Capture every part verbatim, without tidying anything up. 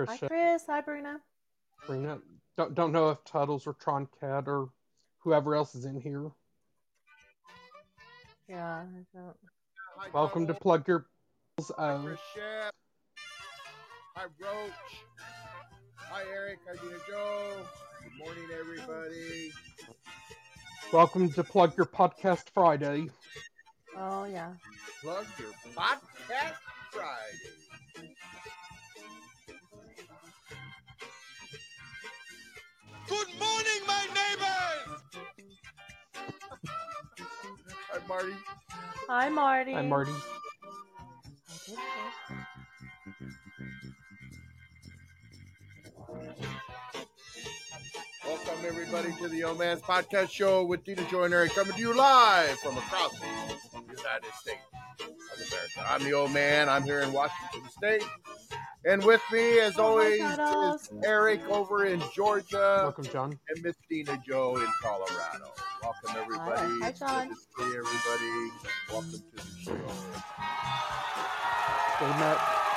Hi, Chris Shea. Chris. Hi, Bruna. Bring up. Don't don't know if Tuddles or Tron Cat or whoever else is in here. Yeah, I don't. Hi, Welcome to Tuttle. Plug Your Hi, O. Chris Shep. Hi, Roach. Hi, Eric. Hi, Dina Joe. Good morning, everybody. Welcome to Plug Your Podcast Friday. Oh, yeah. Plug your podcast Friday. Good morning, my neighbors! Hi, Marty. Hi, Marty. Hi, Marty. Welcome, everybody, to the Old Man's Podcast Show with Dina Joe and Eric, coming to you live from across the United States of America. I'm the Old Man. I'm here in Washington State. And with me, as Oh, hi, always, Tuddles. is Eric over in Georgia. Welcome, John. And Miss Dina Joe in Colorado. Welcome, everybody. Hi, It's John. Good to see everybody. Welcome to the show. Hey, Matt.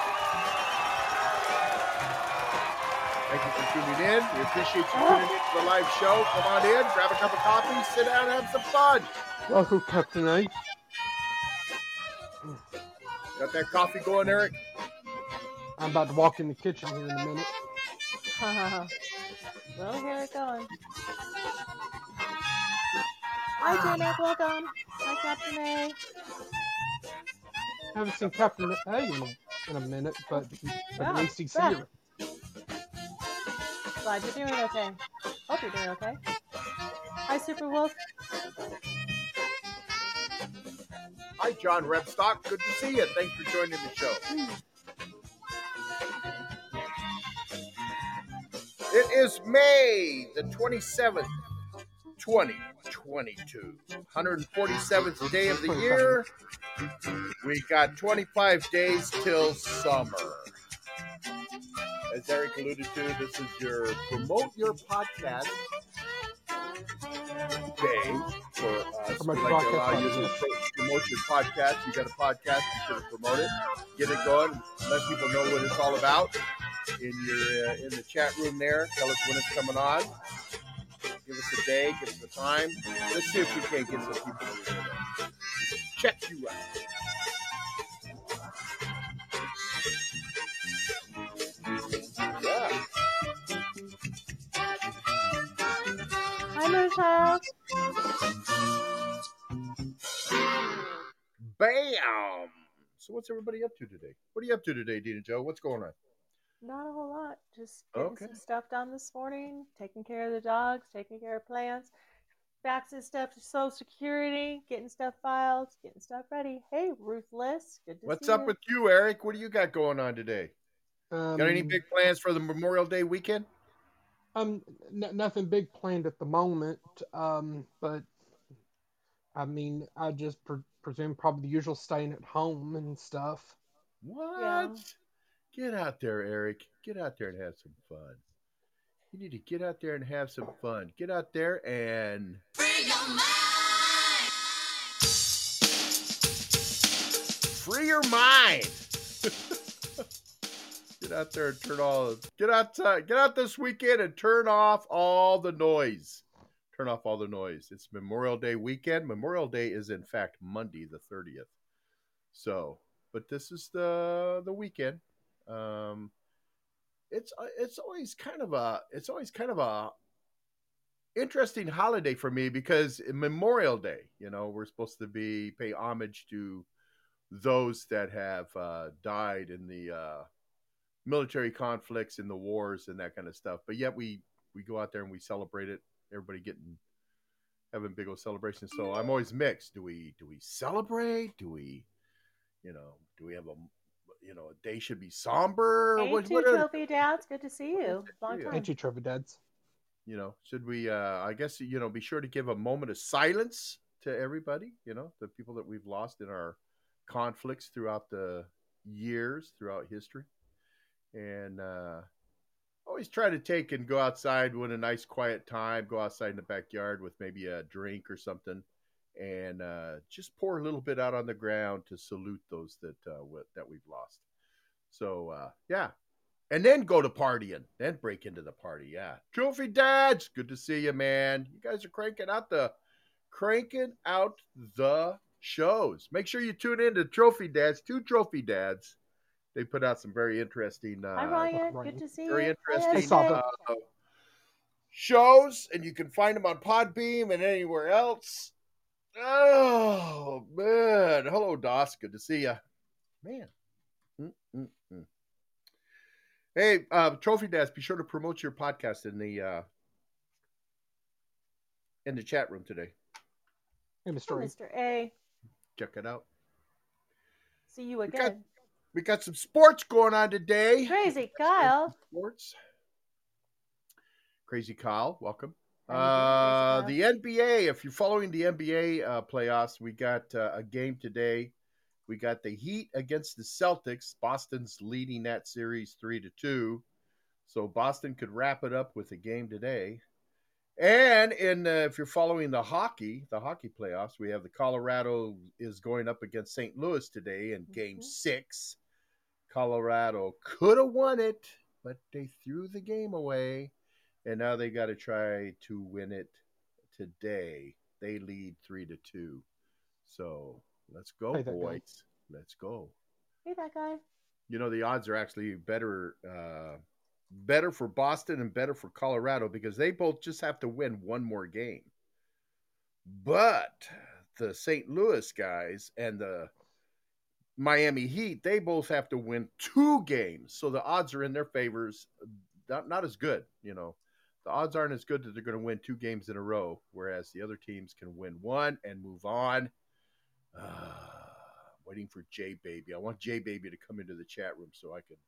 Thank you for tuning in. We appreciate you tuning in to the live show. Come on in, grab a cup of coffee, sit down, and have some fun. Welcome, Captain A. Got that coffee going, Eric? I'm about to walk in the kitchen here in a minute. We'll hear it going. Hi, Janet. Welcome. Hi, Captain A. Haven't seen Captain A in a, in a minute, but, but Yeah, at least he's back. here. Glad you're doing okay. Hope you're doing okay. Hi, Super Wolf. Hi, John Rebstock. Good to see you. Thanks for joining the show. It is May the twenty-seventh, twenty twenty-two. one hundred forty-seventh day of the year. We got twenty-five days till summer. As Eric alluded to, this is your promote your podcast day for us. Promote We your like to podcast allow you to podcast. pro- promote your podcast. You got a podcast, you should promote it, get it going, let people know what it's all about. In your uh, in the chat room there, tell us when it's coming on. Give us a day, give us a time. Let's see if we can't get some people to uh, check you out. Yeah. Hi, Moonchild. Bam! So what's everybody up to today? What are you up to today, Dina Joe? What's going on? Not a whole lot. Just getting Okay. some stuff done this morning, taking care of the dogs, taking care of plants, faxing stuff to Social Security, getting stuff filed, getting stuff ready. Hey, Ruthless. Good to What's see up you. with you, Eric? What do you got going on today? Um, Got any big plans for the Memorial Day weekend? Um, n- nothing big planned at the moment. Um, but I mean, I just pre- presume probably the usual staying at home and stuff. What? Yeah. Get out there, Eric. Get out there and have some fun. You need to get out there and have some fun. Get out there and Free your mind! free your mind. Get out there and turn all get outside. Get out this weekend and turn off all the noise. Turn off all the noise. It's Memorial Day weekend. Memorial Day is in fact Monday the thirtieth. So, but this is the the weekend. Um, it's it's always kind of a it's always kind of a interesting holiday for me because Memorial Day, you know, we're supposed to be pay homage to those that have uh, died in the uh, military conflicts, in the wars, and that kind of stuff. But yet we we go out there and we celebrate it. Everybody getting having big old celebrations. So I'm always mixed. Do we do we celebrate? Do we, you know, do we have a you know a day should be somber? Hey, What two what are trophy dads. Good to see what is you. it for Long you? time. Ain't you, Trevor Dads? You know, should we? Uh, I guess you know, be sure to give a moment of silence to everybody. You know, the people that we've lost in our conflicts throughout the years, throughout history, and uh, always try to take and go outside when a nice quiet time. Go outside in the backyard with maybe a drink or something, and uh, just pour a little bit out on the ground to salute those that uh, w- that we've lost. So uh, yeah, and then go to partying, then break into the party. Yeah. Trophy Dads, good to see you, man. You guys are cranking out the cranking out the shows. Make sure you tune in to Trophy Dads, two Trophy Dads. They put out some very interesting uh Hi, Ryan. Ryan. Good to see very you. Hi, interesting S J. uh, shows, and you can find them on Podbeam and anywhere else. Oh man, hello Dos, good to see you, man. Mm-mm-mm. Hey, uh, Trophy Dads, be sure to promote your podcast in the uh, in the chat room today. Hey, Hi, Mister A. Mister A. Check it out. See you We got again. we got some sports going on today. Crazy Kyle. Sports. Crazy Kyle, welcome. How you doing, Uh, Crazy the N B A, if you're following the N B A uh, playoffs, we got uh, a game today. We got the Heat against the Celtics. Boston's leading that series three to two. So Boston could wrap it up with a game today. And in uh, if you're following the hockey, the hockey playoffs, we have the Colorado is going up against Saint Louis today in game Mhm. six. Colorado could have won it, but they threw the game away. And now they got to try to win it today. They lead three to two. So let's go, Hey, that guy. boys. Let's go. Hey, that guy. You know, the odds are actually better uh, better for Boston and better for Colorado because they both just have to win one more game. But the Saint Louis guys and the Miami Heat, they both have to win two games. So the odds are in their favors. Not, not as good, you know. The odds aren't as good that they're going to win two games in a row, whereas the other teams can win one and move on. Uh, waiting for J Baby. I want J Baby to come into the chat room so I can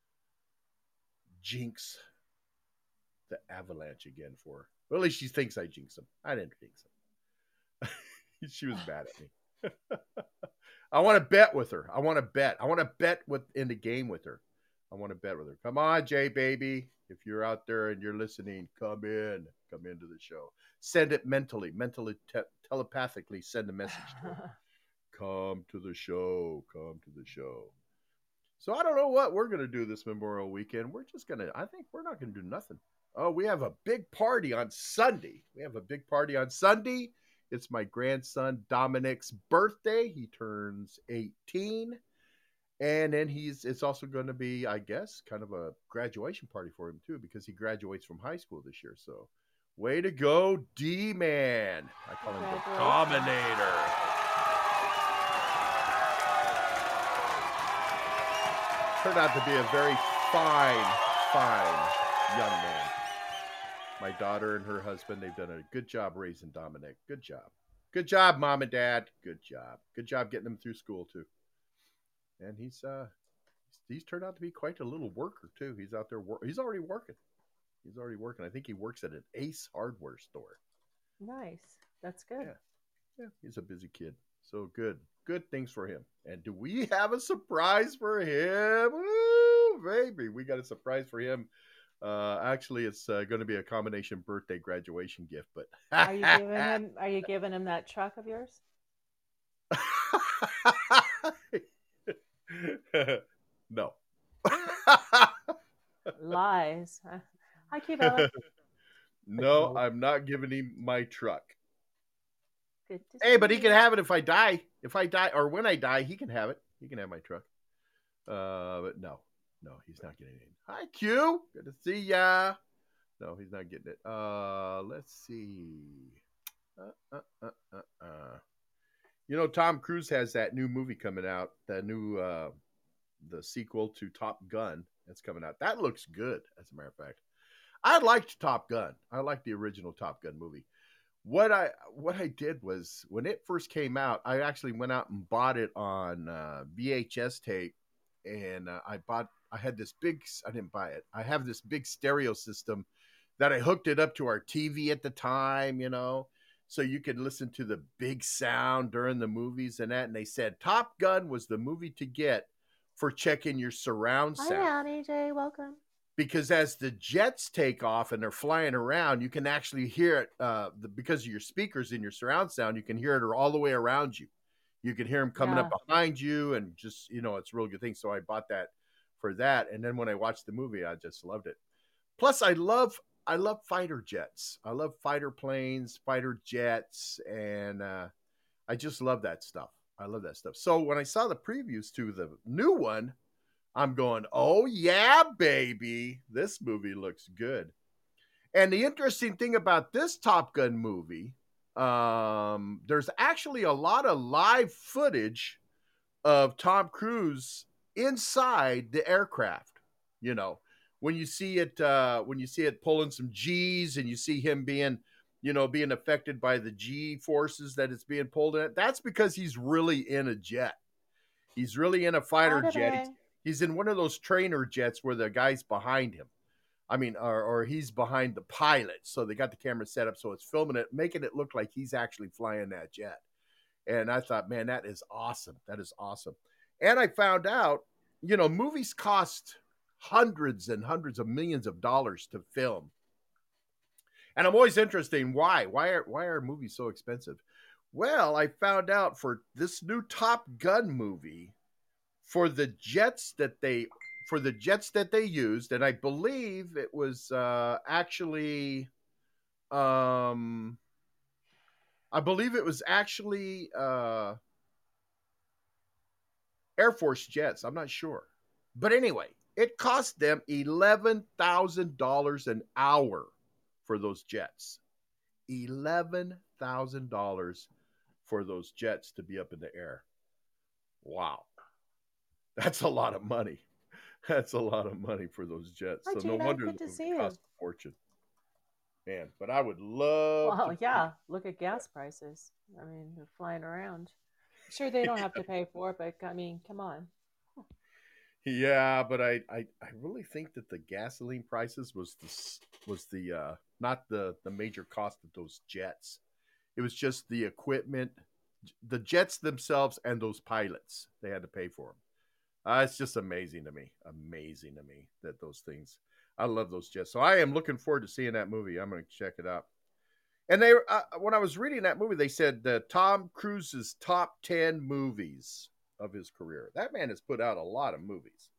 jinx the Avalanche again for her. Well, at least she thinks I jinx them. I didn't jinx them. She was mad at me. I want to bet with her. I want to bet. I want to bet with in the game with her. I want to bet with her. Come on, J Baby. If you're out there and you're listening, come in. Come into the show. Send it mentally, mentally, te- telepathically. Send a message to her. Come to the show. Come to the show. So I don't know what we're going to do this Memorial Weekend. We're just going to, I think we're not going to do nothing. Oh, we have a big party on Sunday. We have a big party on Sunday. It's my grandson Dominic's birthday. He turns eighteen. And then he's, it's also going to be, I guess, kind of a graduation party for him too, because he graduates from high school this year. So way to go, D-Man. I call him the Dominator. Turned out to be a very fine, fine young man. My daughter and her husband, they've done a good job raising Dominic. Good job. Good job, Mom and Dad. Good job. Good job getting him through school, too. And he's uh, he's turned out to be quite a little worker, too. He's out there. Wor- he's already working. He's already working. I think he works at an Ace hardware store. Nice. That's good. Yeah. Yeah, he's a busy kid. So good. Good things for him. And do we have a surprise for him? Woo, baby. We got a surprise for him. Uh, actually, it's uh, going to be a combination birthday graduation gift. But Are you giving him? Are you giving him that truck of yours? No. Lies. Hi, Kibella. No, I'm not giving him my truck. Good to Hey, see but he you. can have it if I die. If I die, or when I die, he can have it. He can have my truck. Uh, but no, no, he's not getting it. Hi, Q. Good to see ya. No, he's not getting it. Uh, let's see. Uh, uh, uh, uh, uh. You know, Tom Cruise has that new movie coming out. The new, uh, the sequel to Top Gun that's coming out. That looks good, as a matter of fact. I liked Top Gun. I liked the original Top Gun movie. What I what I did was when it first came out, I actually went out and bought it on uh, V H S tape, and uh, I bought. I had this big. I didn't buy it. I have this big stereo system that I hooked it up to our T V at the time, you know, so you could listen to the big sound during the movies and that. And they said Top Gun was the movie to get for checking your surround sound. Hi, Annie J. Welcome. Because as the jets take off and they're flying around, you can actually hear it uh, the, because of your speakers in your surround sound. You can hear it all the way around you. You can hear them coming Yeah. up behind you, and just, you know, it's a real good thing. So I bought that for that. And then when I watched the movie, I just loved it. Plus, I love I love fighter jets. I love fighter planes, fighter jets, and uh, I just love that stuff. I love that stuff. So when I saw the previews to the new one, I'm going, oh yeah, baby, this movie looks good. And the interesting thing about this Top Gun movie, um, there's actually a lot of live footage of Tom Cruise inside the aircraft. You know, when you see it, uh, when you see it pulling some G's, and you see him being, you know, being affected by the G forces that it's being pulled in, that's because he's really in a jet. He's really in a fighter Bada jet. bang. He's, he's in one of those trainer jets where the guy's behind him. I mean, or, or he's behind the pilot. So they got the camera set up so it's filming it, making it look like he's actually flying that jet. And I thought, man, that is awesome. That is awesome. And I found out, you know, movies cost hundreds and hundreds of millions of dollars to film. And I'm always interested in why. Why are, why are movies so expensive? Well, I found out for this new Top Gun movie, for the jets that they for the jets that they used, and I believe it was uh, actually, um, I believe it was actually uh, Air Force jets. I'm not sure, but anyway, it cost them eleven thousand dollars an hour for those jets. Eleven thousand dollars for those jets to be up in the air. Wow, that's a lot of money. That's a lot of money for those jets. Hi, so Gina. no wonder Good it to would see you. cost a fortune. Man, but I would love Well, to yeah. Look at gas prices. I mean, they're flying around. Sure, they don't have to pay for it, but I mean, come on. Yeah, but I, I, I really think that the gasoline prices was the was the uh, not the the major cost of those jets. It was just the equipment, the jets themselves, and those pilots. They had to pay for them. Uh, it's just amazing to me, amazing to me that those things. I love those jets. So I am looking forward to seeing that movie. I'm going to check it out. And they, uh, when I was reading that movie, they said that Tom Cruise's top ten movies of his career. That man has put out a lot of movies.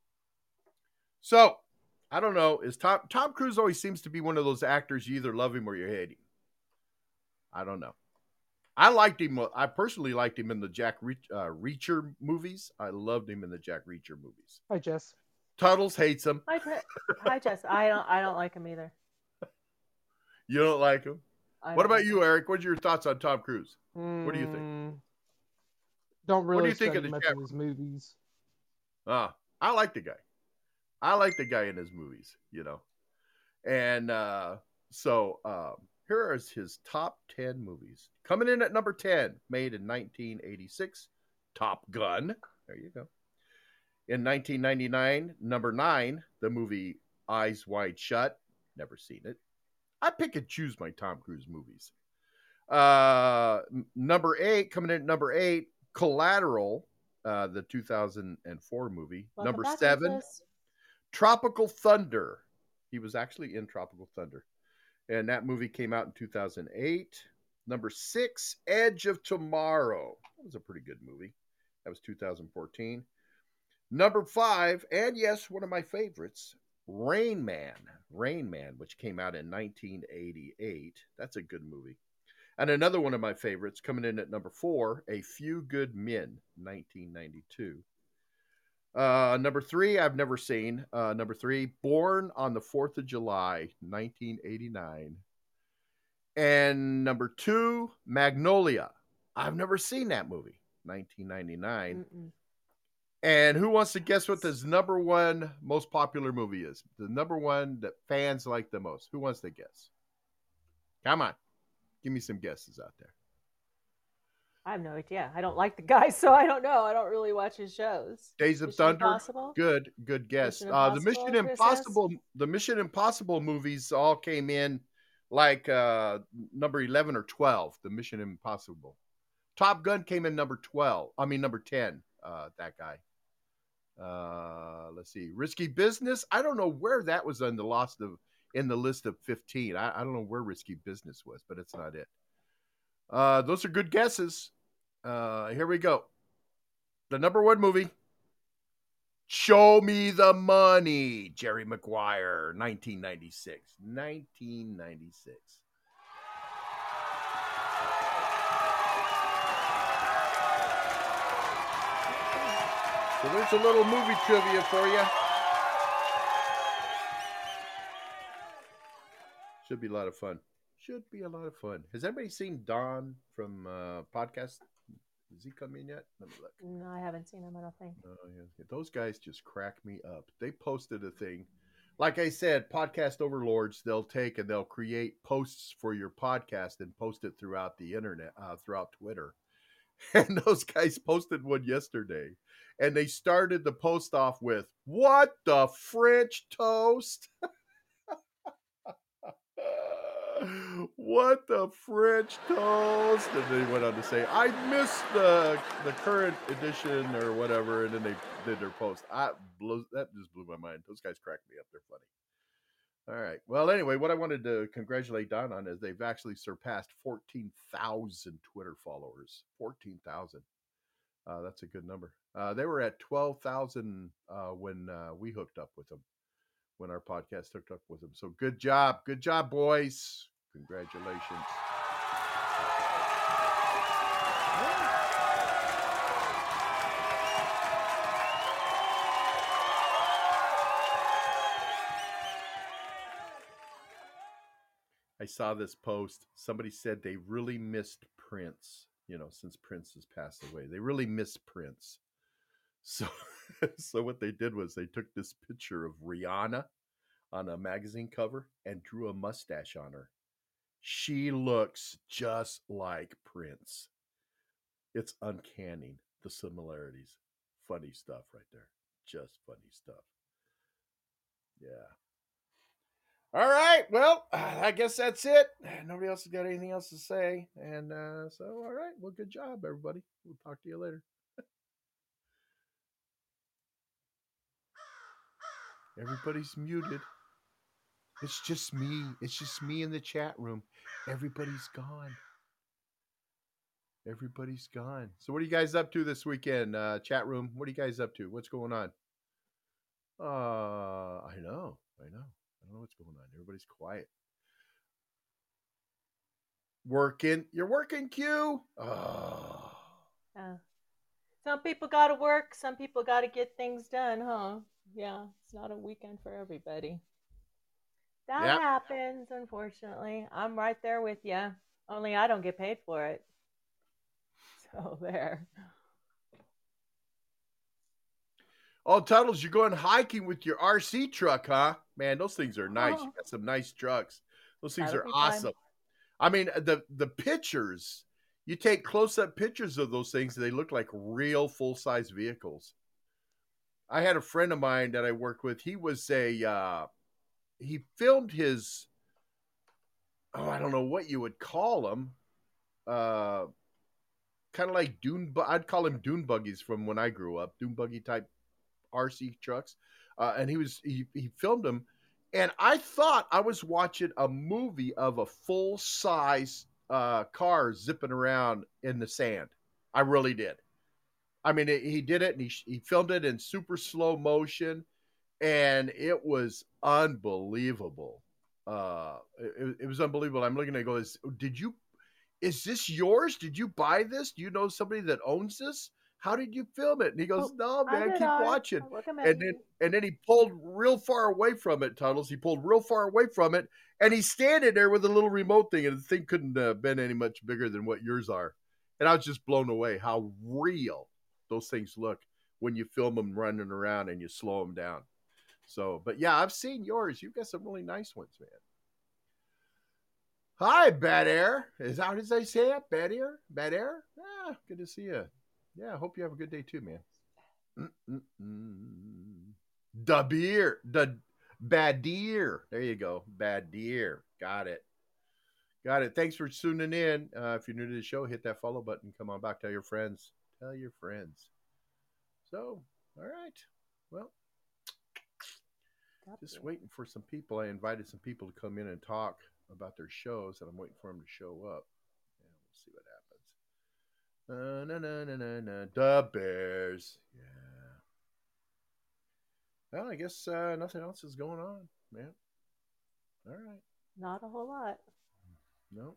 So I don't know. Is Tom Tom Cruise always seems to be one of those actors you either love him or you hate him. I don't know. I liked him. I personally liked him in the Jack Reach, uh, Reacher movies. I loved him in the Jack Reacher movies. Hi, Jess. Tuttles hates him. Hi, Je- Hi, Jess. I don't. I don't like him either. You don't like him. I What don't about like you, him. Eric? What's your thoughts on Tom Cruise? What do you think? Mm, Don't really What do you think study of the much chat of his movies. Ah, I like the guy. I like the guy in his movies, you know. And uh, so um, here is his top ten movies. Coming in at number ten, made in nineteen eighty-six, Top Gun. There you go. In nineteen ninety-nine, number nine, the movie Eyes Wide Shut. Never seen it. I pick and choose my Tom Cruise movies. Uh, n- number eight, coming in at number eight, Collateral, uh, the two thousand four movie. Welcome number back, seven, Nicholas. Tropical Thunder. He was actually in Tropical Thunder. And that movie came out in two thousand eight. Number six, Edge of Tomorrow. That was a pretty good movie. That was two thousand fourteen. Number five, and yes, one of my favorites, Rain Man. Rain Man, which came out in nineteen eighty-eight. That's a good movie. And another one of my favorites, coming in at number four, A Few Good Men, nineteen ninety-two. Uh, number three, I've never seen. Uh, number three, Born on the fourth of July, nineteen eighty-nine. And number two, Magnolia. I've never seen that movie, nineteen ninety-nine. Mm-mm. And who wants to guess what this number one most popular movie is? The number one that fans like the most. Who wants to guess? Come on. Give me some guesses out there. I have no idea. I don't like the guy, so I don't know. I don't really watch his shows. Days of Mission Thunder. Impossible? Good, good guess. Mission Uh, the Mission Impossible, Chris Impossible, the Mission Impossible movies all came in like uh, number eleven or twelve. The Mission Impossible. Top Gun came in number twelve. I mean number ten. Uh, that guy. Uh, let's see. Risky Business. I don't know where that was on the list of in the list of fifteen. I, I don't know where Risky Business was, but it's not it. Uh, those are good guesses. Uh, here we go. The number one movie. Show Me the Money, Jerry Maguire, nineteen ninety-six. nineteen ninety-six. So there's a little movie trivia for you. Should be a lot of fun. Should be a lot of fun. Has anybody seen Don from uh, podcast? Has he come in yet? Let me look. No, I haven't seen him, I don't think. Oh, yeah. Those guys just crack me up. They posted a thing. Like I said, podcast overlords, they'll take and they'll create posts for your podcast and post it throughout the internet, uh, throughout Twitter. And those guys posted one yesterday. And they started the post off with, "What the French toast?" What the French toast? And they went on to say, "I missed the the current edition," or whatever, and then they did their post. I blew, that just blew my mind. Those guys cracked me up. They're funny. All right. Well, anyway, what I wanted to congratulate Don on is they've actually surpassed fourteen thousand Twitter followers. fourteen thousand. Uh, that's a good number. Uh, they were at twelve thousand uh, when uh, we hooked up with them, when our podcast hooked up with them. So good job. Good job, boys. Congratulations. I saw this post. Somebody said they really missed Prince, you know, since Prince has passed away. They really miss Prince. So, so what they did was they took this picture of Rihanna on a magazine cover and drew a mustache on her. She looks just like Prince. It's uncanny, the similarities. Funny stuff right there. Just funny stuff. Yeah. All right. Well, I guess that's it. Nobody else has got anything else to say. And uh, so, all right. Well, good job, everybody. We'll talk to you later. Everybody's muted. It's just me. It's just me in the chat room. Everybody's gone. Everybody's gone. So what are you guys up to this weekend? Uh, chat room, what are you guys up to? What's going on? Uh, I know. I know. I don't know what's going on. Everybody's quiet. Working. You're working, Q? Oh. Uh, some people got to work. Some people got to get things done, huh? Yeah, it's not a weekend for everybody. That Yep. happens, unfortunately. I'm right there with you. Only I don't get paid for it. So there. Oh, Tuttles, you're going hiking with your R C truck, huh? Man, those things are nice. Oh. You got some nice trucks. Those things That'll are be fun. awesome. I mean, the the pictures, you take close-up pictures of those things, they look like real full-size vehicles. I had a friend of mine that I worked with. He was a, uh, he filmed his, oh, I don't know what you would call them. Uh, kind of like dune, I'd call him dune buggies from when I grew up, dune buggy type R C trucks. Uh, and he was, he, he filmed them. And I thought I was watching a movie of a full-size uh, car zipping around in the sand. I really did. I mean, it, he did it, and he, he filmed it in super slow motion, and it was unbelievable. Uh, it, it was unbelievable. I'm looking at it, go, is, did you, is this yours? Did you buy this? Do you know somebody that owns this? How did you film it? And he goes, Oh, no, I man, did keep ours. watching. I recommend And then, you. and then he pulled real far away from it, Tunnels. He pulled real far away from it, and he's standing there with a little remote thing, and the thing couldn't have been any much bigger than what yours are. And I was just blown away how real those things look when you film them running around and you slow them down. So, but yeah, I've seen yours. You've got some really nice ones, man. Hi, Bad Air. Is that how they say it? Bad Air? Bad Air? Ah, good to see you. Yeah, I hope you have a good day too, man. Mm-mm-mm. Da beer. The Bad Deer. There you go. Bad Deer. Got it. Got it. Thanks for tuning in. Uh, if you're new to the show, hit that follow button. Come on back. Tell your friends. Tell your friends. So, all right. Well, just waiting for some people. I invited some people to come in and talk about their shows, and I'm waiting for them to show up. Yeah, we'll see what happens. Uh, no, no, no, no, no. The Bears. Yeah. Well, I guess uh, nothing else is going on, man. All right. Not a whole lot. No.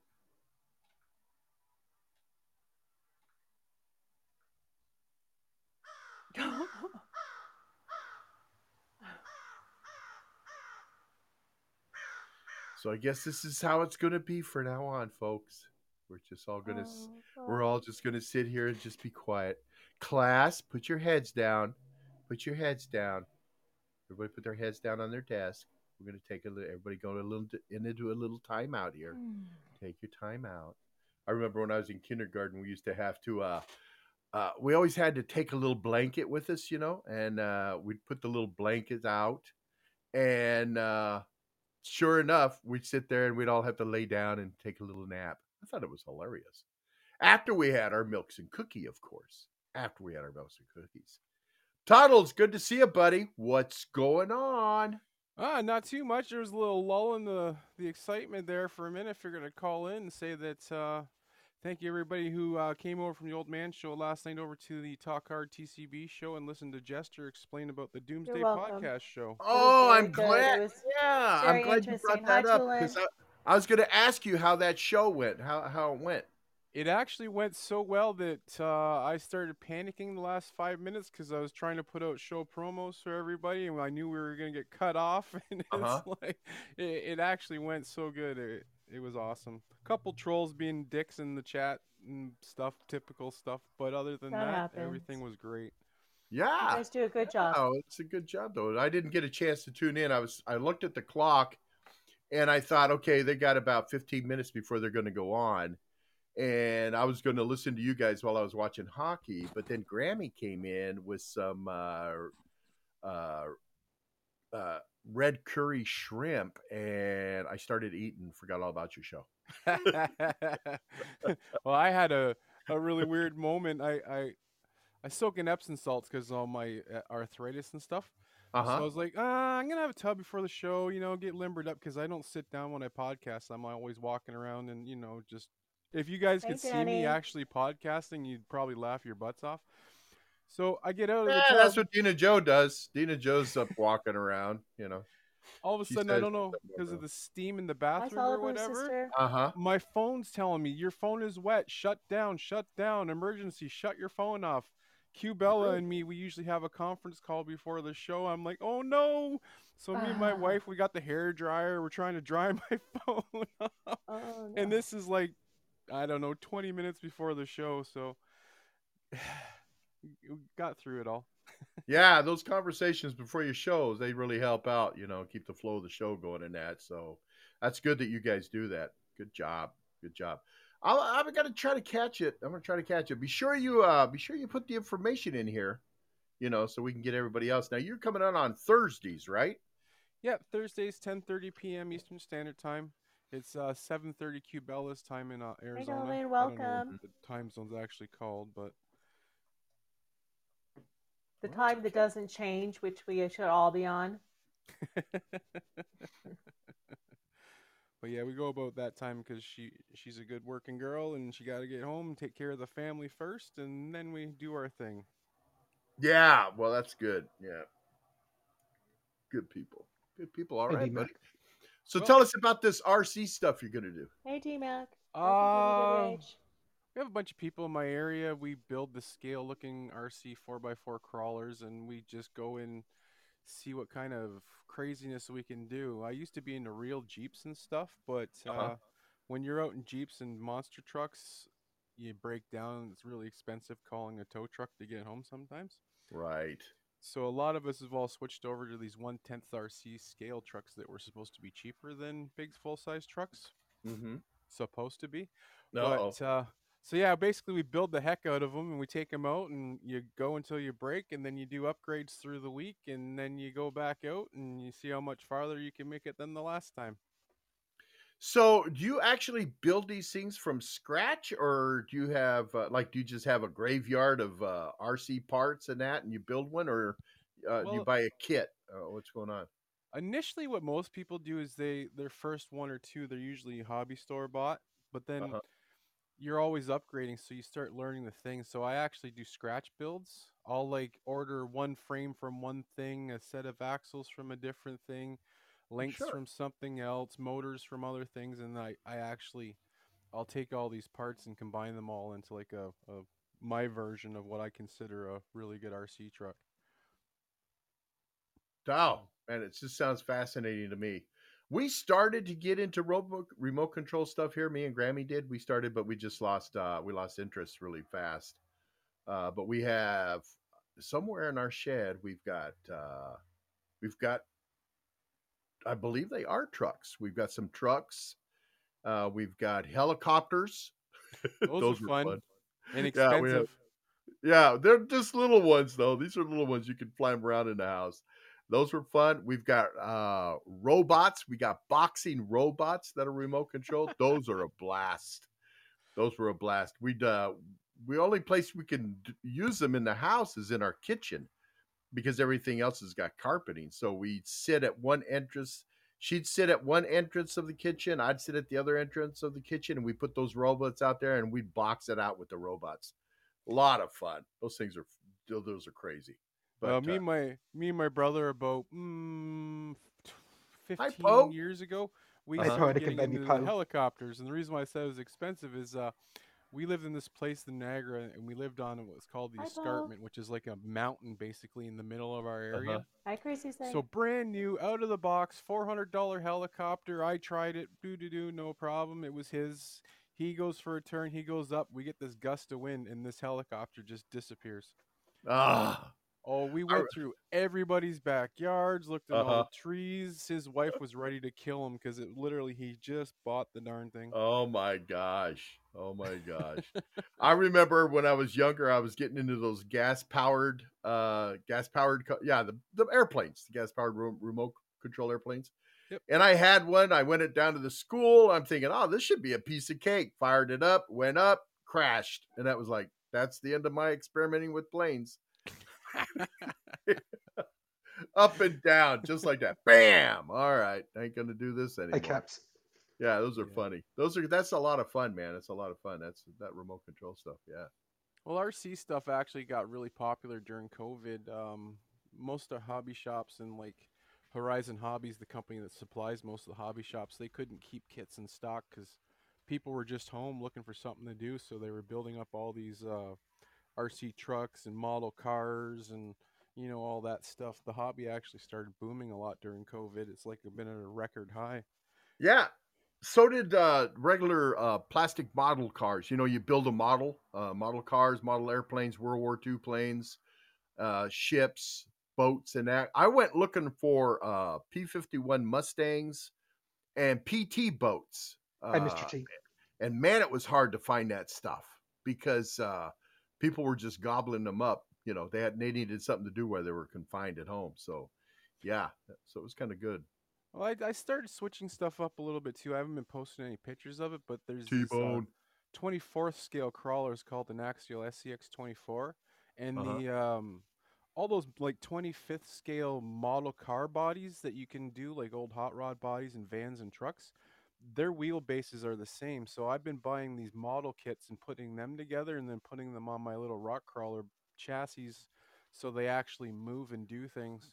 So I guess this is how it's going to be for now on, folks. We're just all going to, Oh, we're all just going to sit here and just be quiet. Class, put your heads down. Put your heads down. Everybody put their heads down on their desk. We're going to take a little, everybody go to a little, into a little timeout here. Take your time out. I remember when I was in kindergarten, we used to have to, uh, uh, we always had to take a little blanket with us, you know, and uh, we'd put the little blankets out. And uh, sure enough, we'd sit there and we'd all have to lay down and take a little nap. I thought it was hilarious. After we had our milks and cookie, of course. After we had our milks and cookies. Toddles, good to see you, buddy. What's going on? Ah, not too much. There was a little lull in the, the excitement there for a minute. Figured I'd call in and say that uh, thank you everybody who uh, came over from the Old Man Show last night over to the Talk Hard T C B show and listened to Jester explain about the Doomsday welcome. Podcast show. Oh, very I'm good. glad. It was Yeah, very I'm glad you interesting. brought that Hi, up Tulin. because I, I was going to ask you how that show went, how how it went. It actually went so well that uh, I started panicking the last five minutes because I was trying to put out show promos for everybody, and I knew we were going to get cut off. And it's Uh-huh. like it, it actually went so good. It, it was awesome. A couple trolls being dicks in the chat and stuff, typical stuff. But other than That that, happens. everything was great. You Yeah. guys do a good job. Oh, it's a good job though. I didn't get a chance to tune in. I was I looked at the clock and I thought, okay, they got about fifteen minutes before they're going to go on. And I was going to listen to you guys while I was watching hockey, but then Grammy came in with some uh, uh, uh, red curry shrimp, and I started eating. Forgot all about your show. Well, I had a, a really weird moment. I, I, I soak in Epsom salts because of all my uh, arthritis and stuff. Uh So I huh. was like, uh, I'm going to have a tub before the show, you know, get limbered up because I don't sit down when I podcast. I'm always walking around and, you know, just if you guys Hey, could see Danny. me actually podcasting, you'd probably laugh your butts off. So I get out of the Yeah, tub. that's what Dina Joe does. Dina Joe's up walking around, you know. All of a She sudden, I says don't know, something because of about- the steam in the Hi, bathroom or Oliver, whatever. sister. Uh huh. My phone's telling me your phone is wet. Shut down. Shut down. Emergency. Shut your phone off. Q Bella and me, we usually have a conference call before the show. I'm like, oh no. So me and my wife, we got the hair dryer. We're trying to dry my phone off. Oh, no. And this is like, I don't know, twenty minutes before the show. So we got through it all. Yeah, those conversations before your shows, they really help out, you know, keep the flow of the show going in that. So that's good that you guys do that. Good job. Good job. I'll, I'm going to try to catch it. I'm going to try to catch it. Be sure you uh be sure you put the information in here, you know, so we can get everybody else. Now you're coming out on Thursdays, right? Yeah, Thursdays, ten thirty p.m. Eastern Standard Time. It's uh, seven thirty Q Bella's time in uh, Arizona. Nolan, I don't know welcome. what the time zone's actually called, but The Well, time that's that okay. doesn't change, which we should all be on. but yeah, we go about that time because she she's a good working girl and she got to get home and take care of the family first, and then we do our thing. Yeah, well, that's good. Yeah. Good people. Good people. All Hey, right, D-Mac. buddy. So Well- tell us about this R C stuff you're going to do. Hey, D-Mac. Uh, Welcome to W H. we have a bunch of people in my area. We build the scale-looking R C four by four crawlers, and we just go and see what kind of craziness we can do. I used to be into real Jeeps and stuff, but uh, Uh-huh. when you're out in Jeeps and monster trucks, you break down. It's really expensive calling a tow truck to get home sometimes. Right. So a lot of us have all switched over to these one tenth R C scale trucks that were supposed to be cheaper than big full-size trucks. Mm-hmm. Supposed to be. No. But uh, so yeah, basically we build the heck out of them and we take them out and you go until you break, and then you do upgrades through the week, and then you go back out and you see how much farther you can make it than the last time. So, do you actually build these things from scratch, or do you have uh, like do you just have a graveyard of uh, R C parts and that, and you build one, or uh, do you Well- buy a kit? Uh, what's going on? Initially, what most people do is they their first one or two they're usually hobby store bought, but then Uh-huh. you're always upgrading, so you start learning the things. So I actually do scratch builds. I'll like order one frame from one thing, a set of axles from a different thing, links Sure. from something else, motors from other things, and I I actually I'll take all these parts and combine them all into like a, a my version of what I consider a really good R C truck. Oh, man, it just sounds fascinating to me. We started to get into remote remote control stuff here. Me and Grammy did. We started, but we just lost uh, we lost interest really fast. Uh, but we have somewhere in our shed we've got uh, we've got I believe they are trucks. We've got some trucks. Uh, we've got helicopters. Those are Those were fun, fun. Yeah, we have. inexpensive. Yeah, they're just little ones though. These are little ones you can fly 'em around in the house. Those were fun. We've got uh, robots. We got boxing robots that are remote controlled. Those are a blast. Those were a blast. We'd uh, we only place we can d- use them in the house is in our kitchen because everything else has got carpeting. So we sit at one entrance. She'd sit at one entrance of the kitchen. I'd sit at the other entrance of the kitchen, and we put those robots out there, and we'd box it out with the robots. A lot of fun. Those things are those are crazy. Well, But me uh, and my me and my brother about mm, hi, fifteen Poe. years ago, we Hey, Uh-huh. Poe, started they can getting baby into the Poe. helicopters, and the reason why I said it was expensive is uh, we lived in this place in Niagara, and we lived on what's called the Hi, Paul. escarpment, which is like a mountain basically in the middle of our Uh-huh. area. Hi, Crazy Thing. So brand new, out of the box, four hundred dollar helicopter. I tried it, doo doo doo, no problem. It was his. He goes for a turn, he goes up. We get this gust of wind, and this helicopter just disappears. Ah, Oh, we I, went through everybody's backyards, looked in all uh-huh. the trees. His wife was ready to kill him because it literally he just bought the darn thing. Oh my gosh. Oh my gosh. I remember when I was younger, I was getting into those gas powered, uh, gas powered, co- yeah, the, the airplanes, the gas powered remote control airplanes. Yep. And I had one. I went it down to the school. I'm thinking, oh, this should be a piece of cake. Fired it up, went up, crashed. And that was like, that's the end of my experimenting with planes. Up and down, just like that. Bam. All right. I ain't going to do this anymore. Hey, Caps. Yeah, those are Yeah. funny. Those are that's a lot of fun, man. It's a lot of fun. That's that remote control stuff. Yeah. Well, R C stuff actually got really popular during COVID. Um, most of the hobby shops and like Horizon Hobbies, the company that supplies most of the hobby shops, they couldn't keep kits in stock because people were just home looking for something to do. So they were building up all these uh, R C trucks and model cars and you know all that stuff. The hobby actually started booming a lot during COVID. It's like been at a record high. Yeah. So did uh, regular uh, plastic model cars. You know, you build a model, uh, model cars, model airplanes, World War Two planes, uh, ships, boats, and that. I went looking for uh, P fifty-one Mustangs and P T boats. Hey, Mister Uh, T. and man, it was hard to find that stuff because uh, people were just gobbling them up. You know, they had they needed something to do while they were confined at home. So, yeah, so it was kind of good. Well, I, I started switching stuff up a little bit too. I haven't been posting any pictures of it, but there's this uh, T-bone. twenty-fourth scale crawlers called an Axial S C X twenty-four, and Uh-huh. the um, all those like twenty-fifth scale model car bodies that you can do, like old hot rod bodies and vans and trucks. Their wheelbases are the same, so I've been buying these model kits and putting them together, and then putting them on my little rock crawler chassis, so they actually move and do things.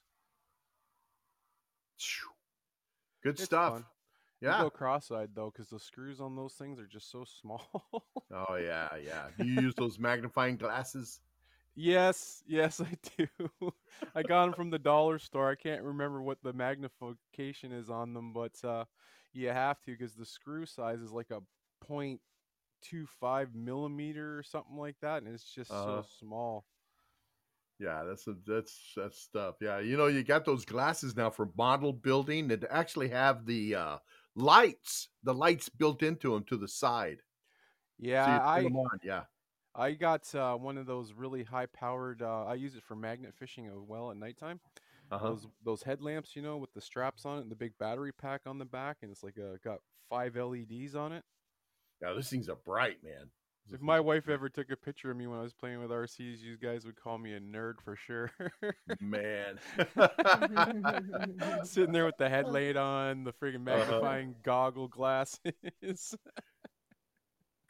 Good It's stuff. fun. You Yeah. go cross-eyed though, because the screws on those things are just so small. Oh yeah, yeah. Do you use those magnifying glasses? Yes, yes, I do. I got them from the dollar store. I can't remember what the magnification is on them, but uh, you have to because the screw size is like a point two five millimeter or something like that, and it's just Uh-huh. so small. Yeah, that's a, that's that's stuff. Yeah, you know, you got those glasses now for model building that actually have the uh, lights, the lights built into them to the side, Yeah, so you turn I them on. Yeah. I got uh, one of those really high-powered. Uh, I use it for magnet fishing as well at nighttime. Uh huh. Those those headlamps, you know, with the straps on it and the big battery pack on the back, and it's like a got five L E Ds on it. Yeah, those things are bright, man. Those If things my are wife bright. ever took a picture of me when I was playing with R Cs, you guys would call me a nerd for sure. Man. Sitting there with the headlight on, the friggin' Uh-huh. magnifying goggle glasses.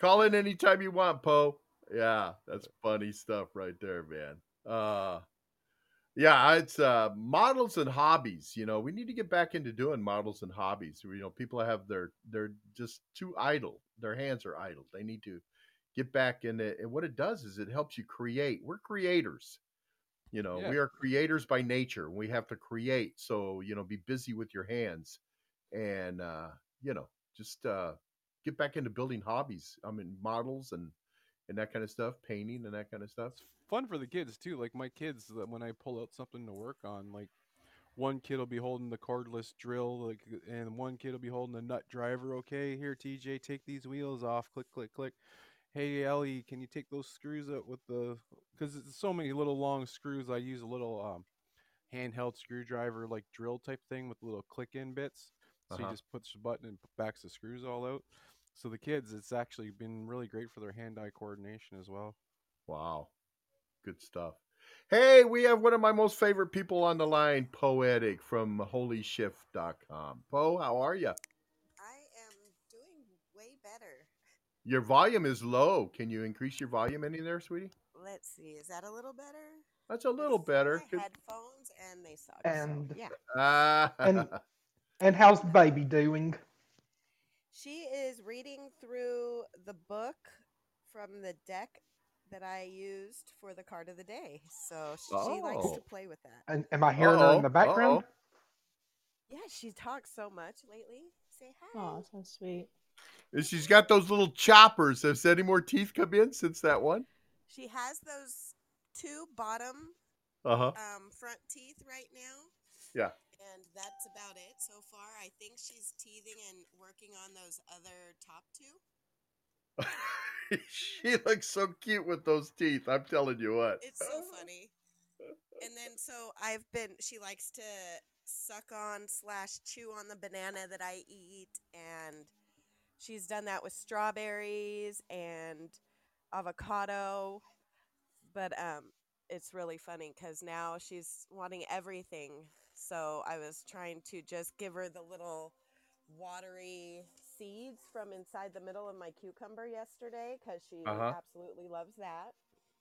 Call in anytime you want, Poe. Yeah, that's funny stuff right there, man. Uh, yeah, it's uh, models and hobbies. You know, we need to get back into doing models and hobbies. You know, people have their they're just too idle. Their hands are idle. They need to get back in it. And what it does is it helps you create. We're creators. You know, Yeah. we are creators by nature. We have to create. So, you know, be busy with your hands and, uh, you know, just uh, get back into building hobbies. I mean, models and, and that kind of stuff, painting and that kind of stuff. It's fun for the kids too. Like my kids, that when I pull out something to work on, like one kid will be holding the cordless drill, like, and one kid will be holding the nut driver. Okay, here, T J, take these wheels off. Click, click, click. Hey, Ellie, can you take those screws out with the? Because it's so many little long screws. I use a little um, handheld screwdriver, like drill type thing with little click-in bits. So you Uh-huh. just push the button and backs the screws all out. So the kids, it's actually been really great for their hand-eye coordination as well. Wow. Good stuff. Hey, we have one of my most favorite people on the line, Poetic from holy shift dot com. Poe, how are you? I am doing way better. Your volume is low. Can you increase your volume any there, sweetie? Let's see. Is that a little better? That's a little It's on better. my Good- headphones and they suck. And- so, yeah. Ah, And and how's the baby doing? She is reading through the book from the deck that I used for the card of the day. So sh- she likes Oh. to play with that. And am I hearing her in Uh-oh, the background? uh-oh. Yeah, she talks so much lately. Say hi. Oh, so sweet. And she's got those little choppers. Have any more teeth come in since that one? She has those two bottom Uh-huh. um, front teeth right now. Yeah. And that's about it so far. I think she's teething and working on those other top two. She looks so cute with those teeth. I'm telling you what. It's so funny. And then so I've been, she likes to suck on slash chew on the banana that I eat. And she's done that with strawberries and avocado. But um, it's really funny because now she's wanting everything. So I was trying to just give her the little watery seeds from inside the middle of my cucumber yesterday because she Uh-huh. absolutely loves that.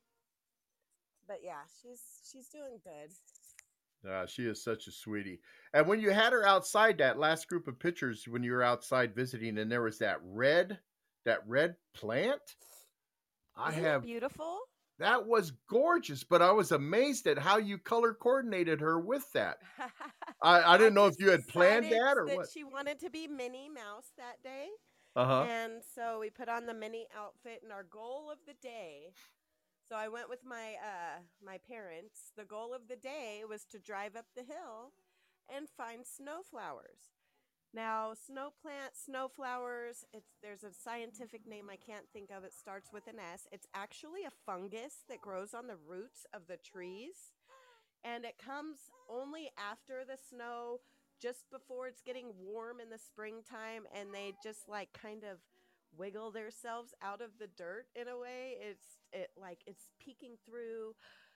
But yeah, she's she's doing good. Ah, she is such a sweetie. And when you had her outside, that last group of pictures when you were outside visiting, and there was that red, that red plant. I Isn't have it beautiful? that was gorgeous, but I was amazed at how you color coordinated her with that. I, I didn't know if just you had planned decided that or that what. she wanted to be Minnie Mouse that day. Uh-huh. And so we put on the Minnie outfit, and our goal of the day. So I went with my uh, my parents. The goal of the day was to drive up the hill and find snowflowers. Now, snow plant, snowflowers, it's there's a scientific name I can't think of. It starts with an S. It's actually a fungus that grows on the roots of the trees. And it comes only after the snow, just before it's getting warm in the springtime, and they just like kind of wiggle themselves out of the dirt in a way. It's it like it's peeking through.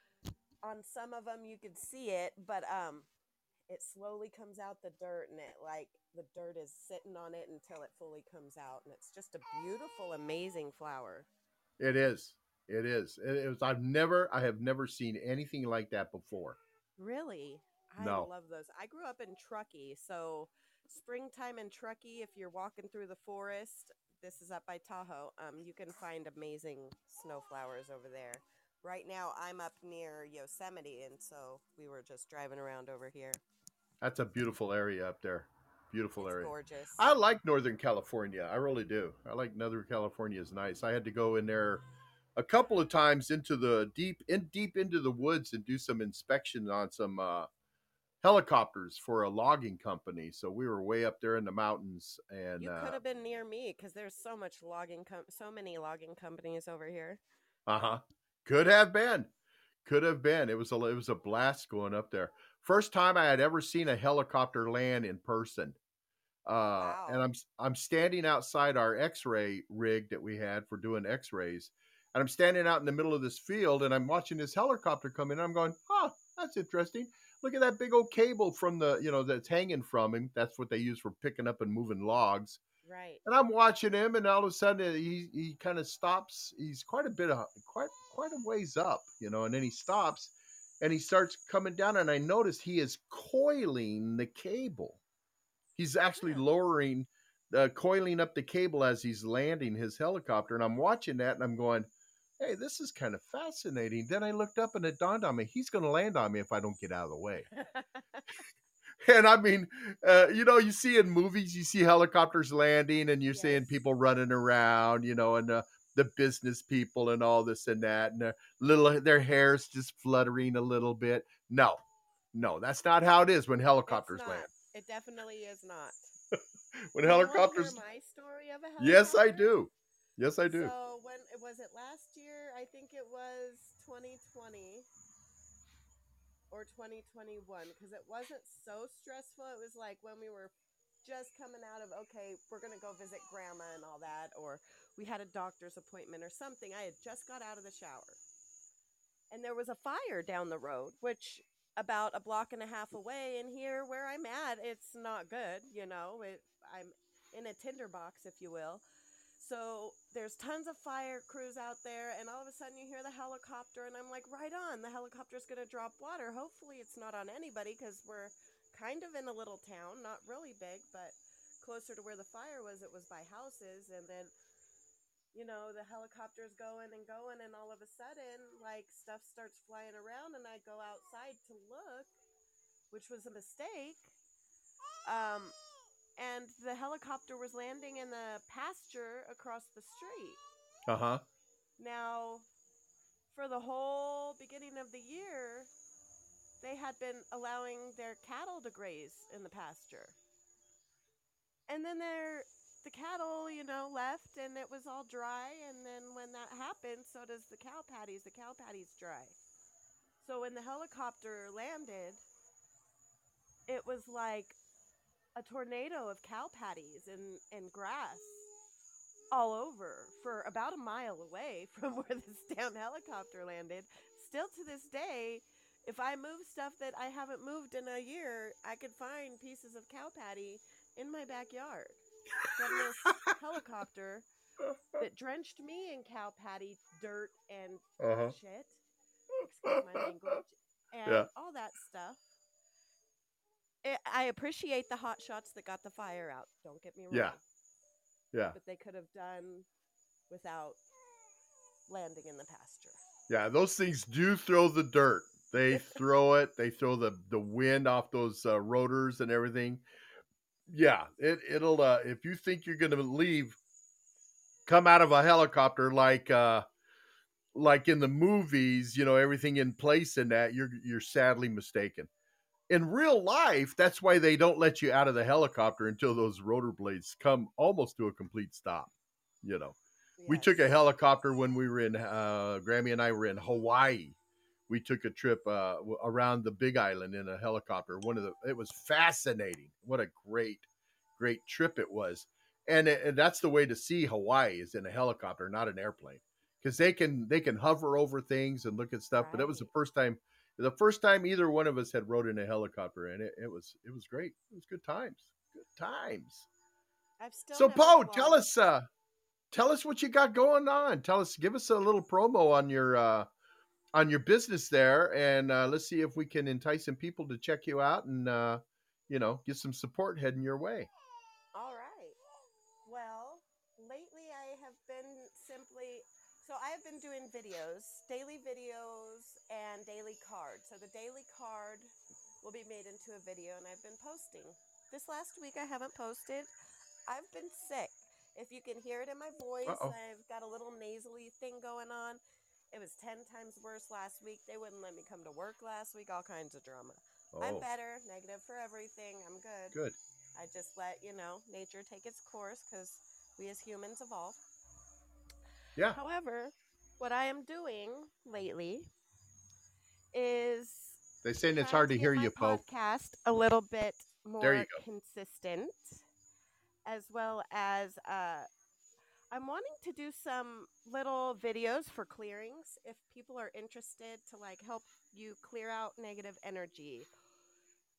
On some of them you can see it, but um it slowly comes out the dirt, and it like the dirt is sitting on it until it fully comes out, and it's just a beautiful, amazing flower. It is. It is. It, it was. I've never. I have never seen anything like that before. Really? I No. love those. I grew up in Truckee, so springtime in Truckee, if you're walking through the forest, this is up by Tahoe, um, you can find amazing snowflowers over there. Right now, I'm up near Yosemite, and so we were just driving around over here. That's a beautiful area up there. Beautiful It's area. gorgeous. I like Northern California. I really do. I like Northern California is nice. I had to go in there a couple of times into the deep in deep into the woods and do some inspection on some uh, helicopters for a logging company. So we were way up there in the mountains, and You uh, could have been near me because there's so much logging, com- so many logging companies over here. uh huh, could have been, could have been. It was a it was a blast going up there. First time I had ever seen a helicopter land in person. Uh, Wow. and I'm I'm standing outside our X-ray rig that we had for doing X-rays, and I'm standing out in the middle of this field, and I'm watching this helicopter come in. And I'm going, "Huh, that's interesting." look at that big old cable from the, you know, that's hanging from him. That's what they use for picking up and moving logs. Right. And I'm watching him, and all of a sudden he he kind of stops. He's quite a bit of quite quite a ways up, you know, and then he stops, and he starts coming down, and I notice he is coiling the cable. He's actually Huh. lowering, uh, coiling up the cable as he's landing his helicopter, and I'm watching that, and I'm going, "Hey, this is kind of fascinating." Then I looked up, and it dawned on me, he's going to land on me if I don't get out of the way. And I mean, uh, you know, you see in movies, you see helicopters landing, and you're seeing Yes. people running around, you know, and uh, the business people and all this and that, and their little their hair's just fluttering a little bit. No, no, that's not how it is when It's helicopters not. land. It definitely is not. When Do you want to hear helicopters, my story of a yes, I helicopter? do. Yes, I do. So when was it last year? I think it was twenty twenty or twenty twenty-one because it wasn't so stressful. It was like when we were just coming out of, okay, we're going to go visit grandma and all that, or we had a doctor's appointment or something. I had just got out of the shower. And there was a fire down the road, which about a block and a half away. And here where I'm at, it's not good. You know, it, I'm in a tinderbox, if you will. So there's tons of fire crews out there, and all of a sudden you hear the helicopter, and I'm like, right on, the helicopter's going to drop water. Hopefully it's not on anybody because we're kind of in a little town, not really big, but closer to where the fire was, it was by houses. And then, you know, the helicopter's going and going, and all of a sudden, like, stuff starts flying around, and I go outside to look, which was a mistake. Um, and the helicopter was landing in the pasture across the street. Uh huh. Now, for the whole beginning of the year, they had been allowing their cattle to graze in the pasture. And then their the cattle, you know, left, and it was all dry. And then when that happened, so does the cow patties. The cow patties dry. So when the helicopter landed, it was like a tornado of cow patties and, and grass all over for about a mile away from where this damn helicopter landed. Still to this day, if I move stuff that I haven't moved in a year, I could find pieces of cow patty in my backyard from this helicopter that drenched me in cow patty dirt and Uh huh. shit. Excuse my language. And Yeah. all that stuff. It, I appreciate the hot shots that got the fire out. Don't get me wrong. Yeah. Yeah. But they could have done without landing in the pasture. Yeah. Those things do throw the dirt. They throw it. They throw the, the wind off those uh, rotors and everything. Yeah. It, it'll, uh, if you think you're going to leave, come out of a helicopter like, uh, like in the movies, you know, everything in place in that, you're, you're sadly mistaken. In real life, that's why they don't let you out of the helicopter until those rotor blades come almost to a complete stop. You know, we took a Yes. helicopter when we were in, uh, Grammy and I were in Hawaii. We took a trip uh, w- around the Big Island in a helicopter. One of the, it was fascinating. What a great, great trip it was. And, it, and that's the way to see Hawaii is in a helicopter, not an airplane, because they can they can hover over things and look at stuff. But it was the Right. first time the first time either one of us had rode in a helicopter, and it, it was it was great. It was good times. Good times. I've still So never Poe, tell flown. us uh tell us what you got going on. Tell us, give us a little promo on your uh on your business there, and uh let's see if we can entice some people to check you out and uh you know, get some support heading your way. All right. Well, lately I have been simply, so I have been doing videos, daily videos, and daily cards. So the daily card will be made into a video, and I've been posting. This last week I haven't posted. I've been sick. If you can hear it in my voice, Uh-oh. I've got a little nasally thing going on. It was ten times worse last week. They wouldn't let me come to work last week, all kinds of drama. I'm Oh, better, negative for everything. I'm good. good. I just let, you know, nature take its course because we as humans evolve. Yeah. However, what I am doing lately is They saying it's trying hard to to get hear my you, Poe. podcast a little bit There you more go. consistent, as well as uh, I'm wanting to do some little videos for clearings if people are interested to like help you clear out negative energy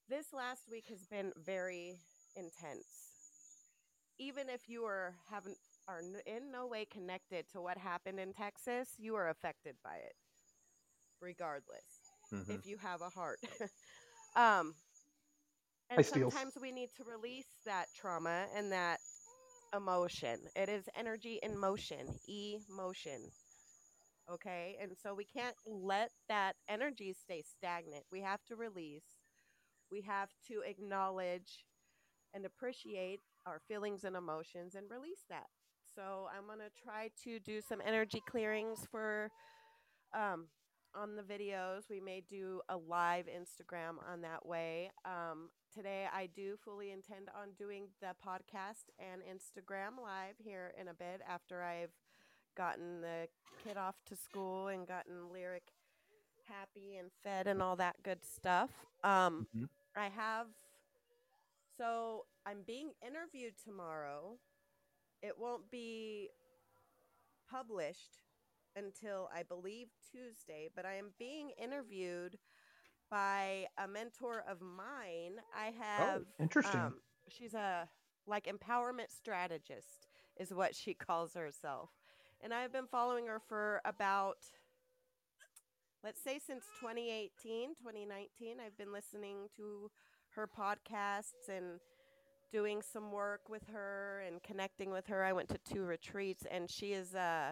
this last week has been very intense. Even if you are haven't are n- in no way connected to what happened in Texas, you are affected by it, regardless. Mhm. If you have a heart, um, I and steals. sometimes we need to release that trauma and that emotion. It is energy in motion, emotion. Okay, and so we can't let that energy stay stagnant. We have to release. We have to acknowledge and appreciate our feelings and emotions and release that. So I'm going to try to do some energy clearings for um, on the videos. We may do a live Instagram on that way. Um, today, I do fully intend on doing the podcast and Instagram live here in a bit after I've gotten the kid off to school and gotten Lyric happy and fed and all that good stuff. Um, Mhm. I have, so I'm being interviewed tomorrow. It won't be published until I believe Tuesday, but I am being interviewed by a mentor of mine. I have, Interesting. um, she's a like empowerment strategist, is what she calls herself. And I've been following her for about, let's say, since twenty eighteen, twenty nineteen. I've been listening to her podcasts and doing some work with her and connecting with her. I went to two retreats, and she has uh,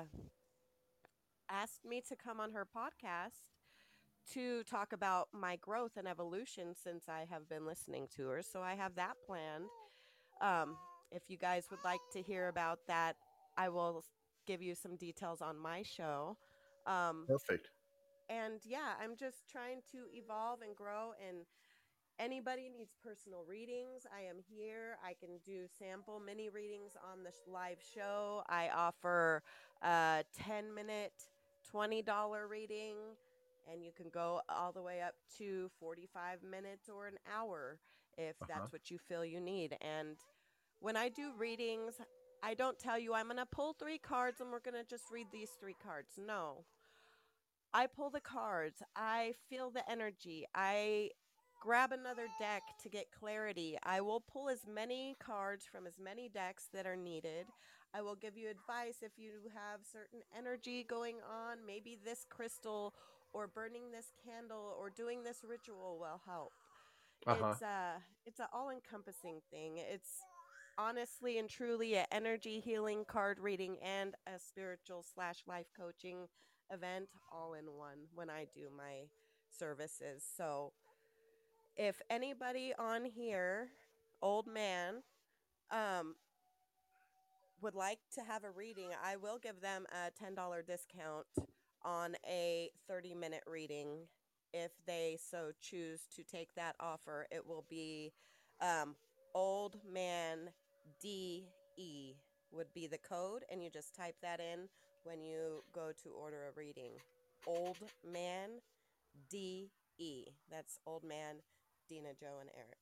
asked me to come on her podcast to talk about my growth and evolution since I have been listening to her. So I have that planned. Um, if you guys would like to hear about that, I will give you some details on my show. Um, Perfect. and yeah, I'm just trying to evolve and grow. And anybody needs personal readings, I am here. I can do sample mini readings on the sh- live show. I offer a ten minute, twenty dollars reading, and you can go all the way up to forty-five minutes or an hour if Uh-huh. that's what you feel you need. And when I do readings, I don't tell you I'm going to pull three cards and we're going to just read these three cards. No. I pull the cards. I feel the energy. I grab another deck to get clarity. I will pull as many cards from as many decks that are needed. I will give you advice if you have certain energy going on. Maybe this crystal or burning this candle or doing this ritual will help. Uh-huh. It's a it's an all-encompassing thing. It's honestly and truly an energy healing card reading and a spiritual slash life coaching event all in one when I do my services. So if anybody on here, old man, um, would like to have a reading, I will give them a ten dollars discount on a thirty minute reading. If they so choose to take that offer, it will be um, Old Man D E would be the code, and you just type that in when you go to order a reading. Old Man D E. That's Old Man, Dina, Joe, and Eric.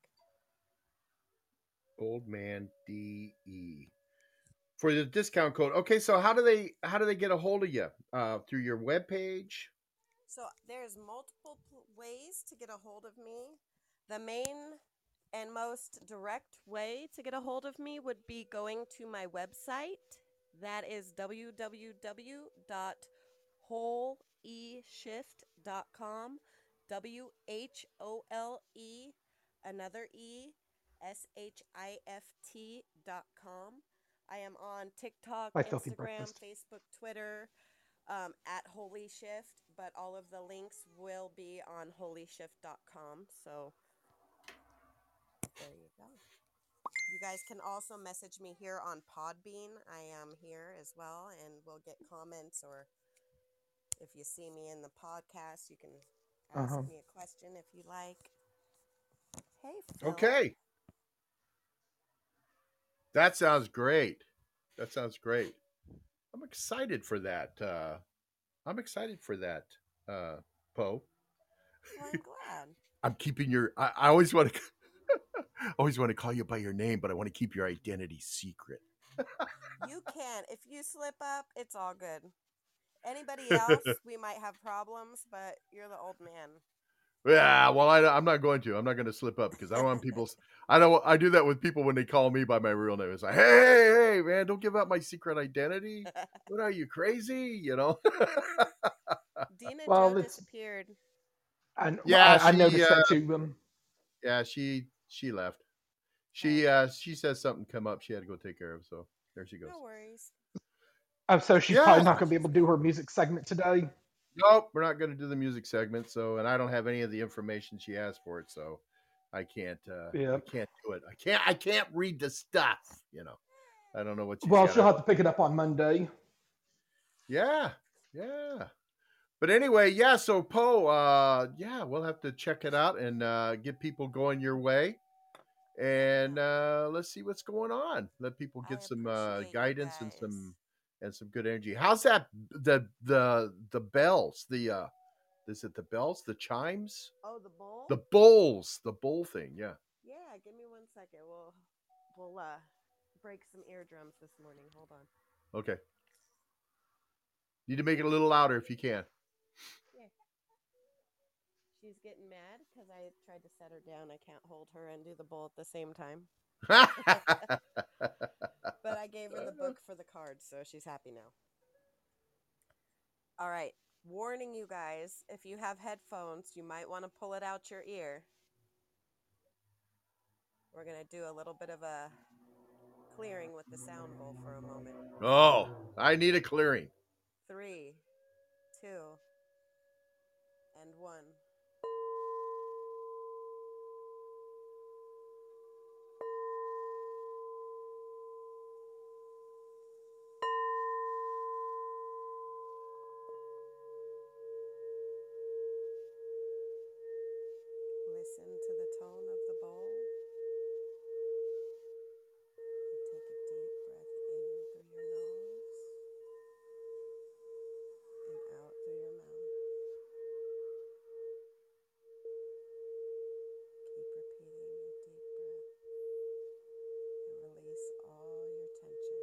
Old Man D E for the discount code. Okay, so how do they how do they get a hold of you? Uh, through your webpage? So there's multiple pl- ways to get a hold of me. The main and most direct way to get a hold of me would be going to my website. That is w w w dot whole e shift dot com. W H O L E, another E, S H I F T dot com. I am on TikTok, Hi, Filthy Instagram, Breakfast. Facebook, Twitter, um, at Holy Shift, but all of the links will be on holy shift dot com. So there you go. You guys can also message me here on Podbean. I am here as well, and we'll get comments, or if you see me in the podcast, you can ask Uh-huh. me a question if you like. Hey, Phil. Okay. That sounds great. That sounds great. I'm excited for that. Uh, I'm excited for that, uh, Poe. Well, I'm glad. I'm keeping your. I, I always want to. always want to call you by your name, but I want to keep your identity secret. You can. If you slip up, it's all good. Anybody else, we might have problems, but you're the old man. Yeah, well, I, I'm not going to. I'm not going to slip up because I don't want people. I don't. I do that with people when they call me by my real name. It's like, hey, hey, hey, man, don't give out my secret identity. What are you, crazy? You know? Dina Well, Joe it's disappeared. I, well, Yeah, I, I she. noticed Uh, that too. Um, yeah, she. She left. She. Uh, she says something come up. She had to go take care of. So there she goes. No worries. oh, so she's Yeah. probably not going to be able to do her music segment today. Nope, we're not going to do the music segment. So, and I don't have any of the information she asked for it. So, I can't. Uh, Yeah. I can't do it. I can't. I can't read the stuff. You know. I don't know what she's Well, got. she'll have to pick it up on Monday. Yeah, yeah. But anyway, yeah. So Poe, uh, yeah, we'll have to check it out and uh, get people going your way, and uh, let's see what's going on. Let people I get some uh, appreciate you guidance and guys. some and some good energy. How's that? The the the bells. The uh, is it the bells? The chimes? Oh, the bowl? The bowls? The bowl thing? Yeah. Yeah, give me one second. We'll we'll uh break some eardrums this morning. Hold on. Okay. Need to make it a little louder if you can. Yeah. She's getting mad because I tried to set her down. I can't hold her and do the bowl at the same time. But I gave her the book for the cards, so she's happy now. All right. Warning you guys, if you have headphones, you might want to pull it out your ear. We're going to do a little bit of a clearing with the sound bowl for a moment. Oh, I need a clearing. Three, two, and one. Listen to the tone of the bowl. And take a deep breath in through your nose and out through your mouth. Keep repeating your deep breath and release all your tension.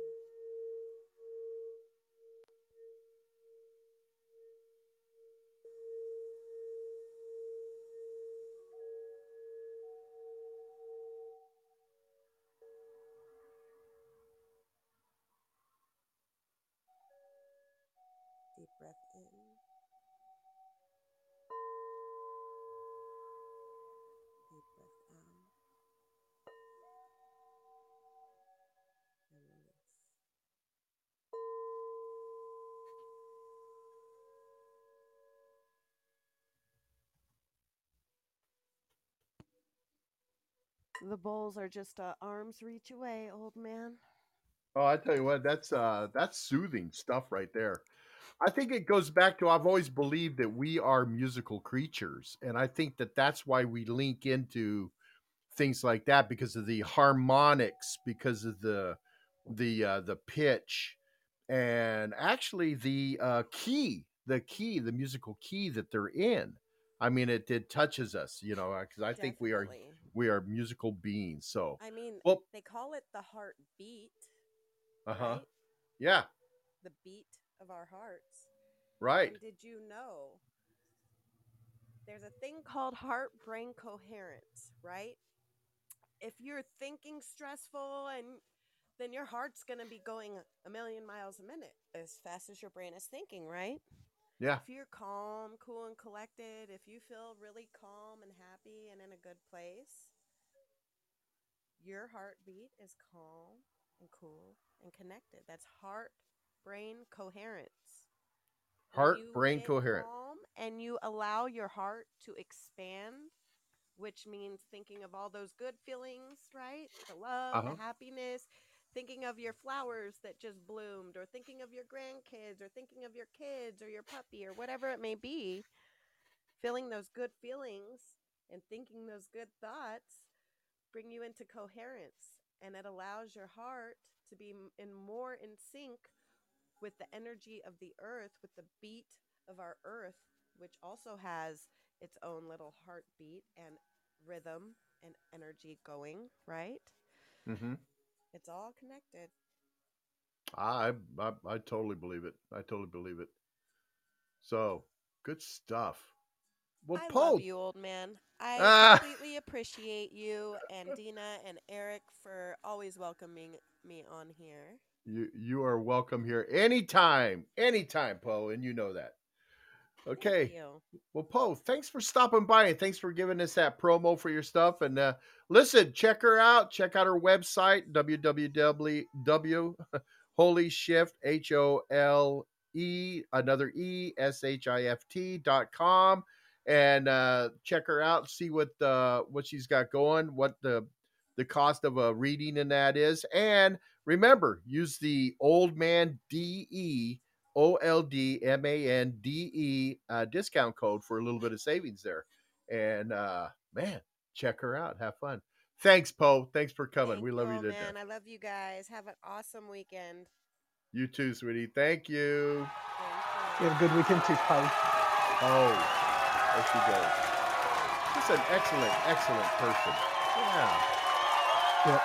Deep breath in. Deep breath out. And release. The bowls are just uh, arm's reach away, old man. Oh, I tell you what, that's uh that's soothing stuff right there. I think it goes back to I've always believed that we are musical creatures, and I think that that's why we link into things like that because of the harmonics, because of the the uh, the pitch, and actually the uh, key, the key, the musical key that they're in. I mean, it it touches us, you know, because I think we are Definitely. we are musical beings. So, I mean, well, they call it the heartbeat, uh huh, right? yeah, The beat of our hearts. right, And did you know there's a thing called heart brain coherence, right? If you're thinking stressful and then your heart's going to be going a million miles a minute as fast as your brain is thinking, right? yeah, If you're calm, cool, and collected, if you feel really calm and happy and in a good place, your heartbeat is calm and cool and connected. That's heart brain coherence. When heart, you brain, get coherent, calm and you allow your heart to expand, which means thinking of all those good feelings, right? The love, uh huh, the happiness, thinking of your flowers that just bloomed, or thinking of your grandkids, or thinking of your kids, or your puppy, or whatever it may be. Feeling those good feelings and thinking those good thoughts bring you into coherence, and it allows your heart to be in more in sync with the energy of the earth, with the beat of our earth, which also has its own little heartbeat and rhythm and energy going, right? mm-hmm. It's all connected. I, I I totally believe it. I totally believe it. So good stuff. Well, I Poe, love you, old man. I ah, completely appreciate you and Dina and Eric for always welcoming me on here. you you are welcome here anytime, anytime, Poe, and you know that. Thank Okay. you. Well, Poe, thanks for stopping by and thanks for giving us that promo for your stuff. And uh, listen, check her out. Check out her website, w w w holy shift, H O L E, another E, S H I F T dot com. And uh, check her out, see what uh, what she's got going, what the the cost of a reading in that is. And remember, use the Old Man D E O L D M A N D E uh, discount code for a little bit of savings there. And uh, man, check her out. Have fun. Thanks, Poe. Thanks for coming. Thank We you, love you old to man. death. I love you guys. Have an awesome weekend. You too, sweetie. Thank you. Thank You you. have a good weekend too, Poe. Oh, there she goes. Just an excellent, excellent person. Yeah. Yep.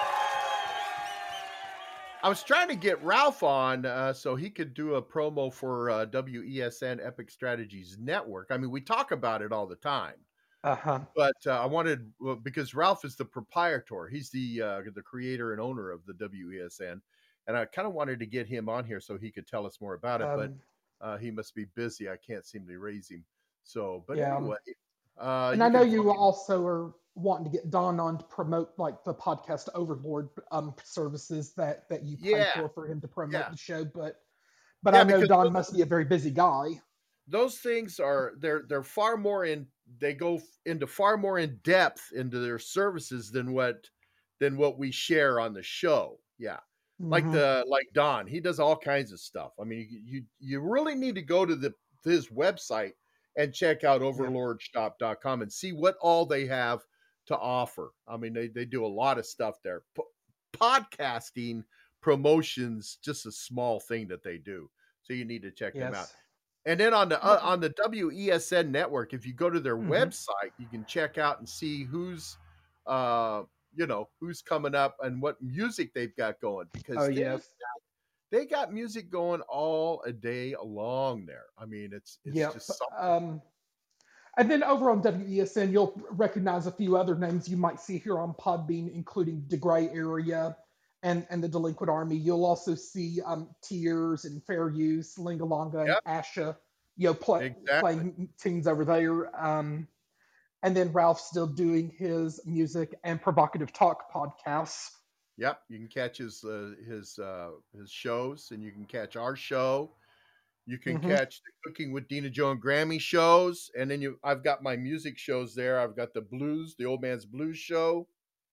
I was trying to get Ralph on uh, so he could do a promo for uh, W E S N Epic Strategies Network. I mean, we talk about it all the time. Uh-huh. But uh, I wanted well, because Ralph is the proprietor. He's the uh, the creator and owner of the W E S N, and I kind of wanted to get him on here so he could tell us more about it. but Um, uh, he must be busy. I can't seem to raise him. So, but yeah. anyway, uh, And you I know can. you also are wanting to get Don on to promote like the podcast Overlord um services that that you pay Yeah, for for him to promote yeah, the show, but but yeah. I know Because Don those, must be a very busy guy. those things are they're they're far more in. They go f- into far more in depth into their services than what than what we share on the show. Yeah. Like Mm-hmm. the like Don, he does all kinds of stuff. I mean, you you, you really need to go to the to his website and check out Yeah. overlord shop dot com and see what all they have to offer. I mean, they, they do a lot of stuff there. P- podcasting promotions, just a small thing that they do. So you need to check them out. Yes. And then on the uh, Well, on the W E S N network, if you go to their mm-hmm. website, you can check out and see who's uh you know who's coming up and what music they've got going because Oh they yes. they got music going all a day long there. I mean, it's it's Yep. just something. Um, and then over on W E S N, you'll recognize a few other names you might see here on Podbean, including the Gray Area and, and the Delinquent Army. You'll also see um, Tears and Fair Use, Lingalonga and Yep, Asha, you know, play, exactly. playing tunes over there. Um, and then Ralph's still doing his music and provocative talk podcasts. Yep, you can catch his uh, his uh, his shows, and you can catch our show. You can Mm-hmm. catch the Cooking with Dina Joe and Grammy shows, and then you. I've got my music shows there. I've got the blues, the Old Man's Blues show.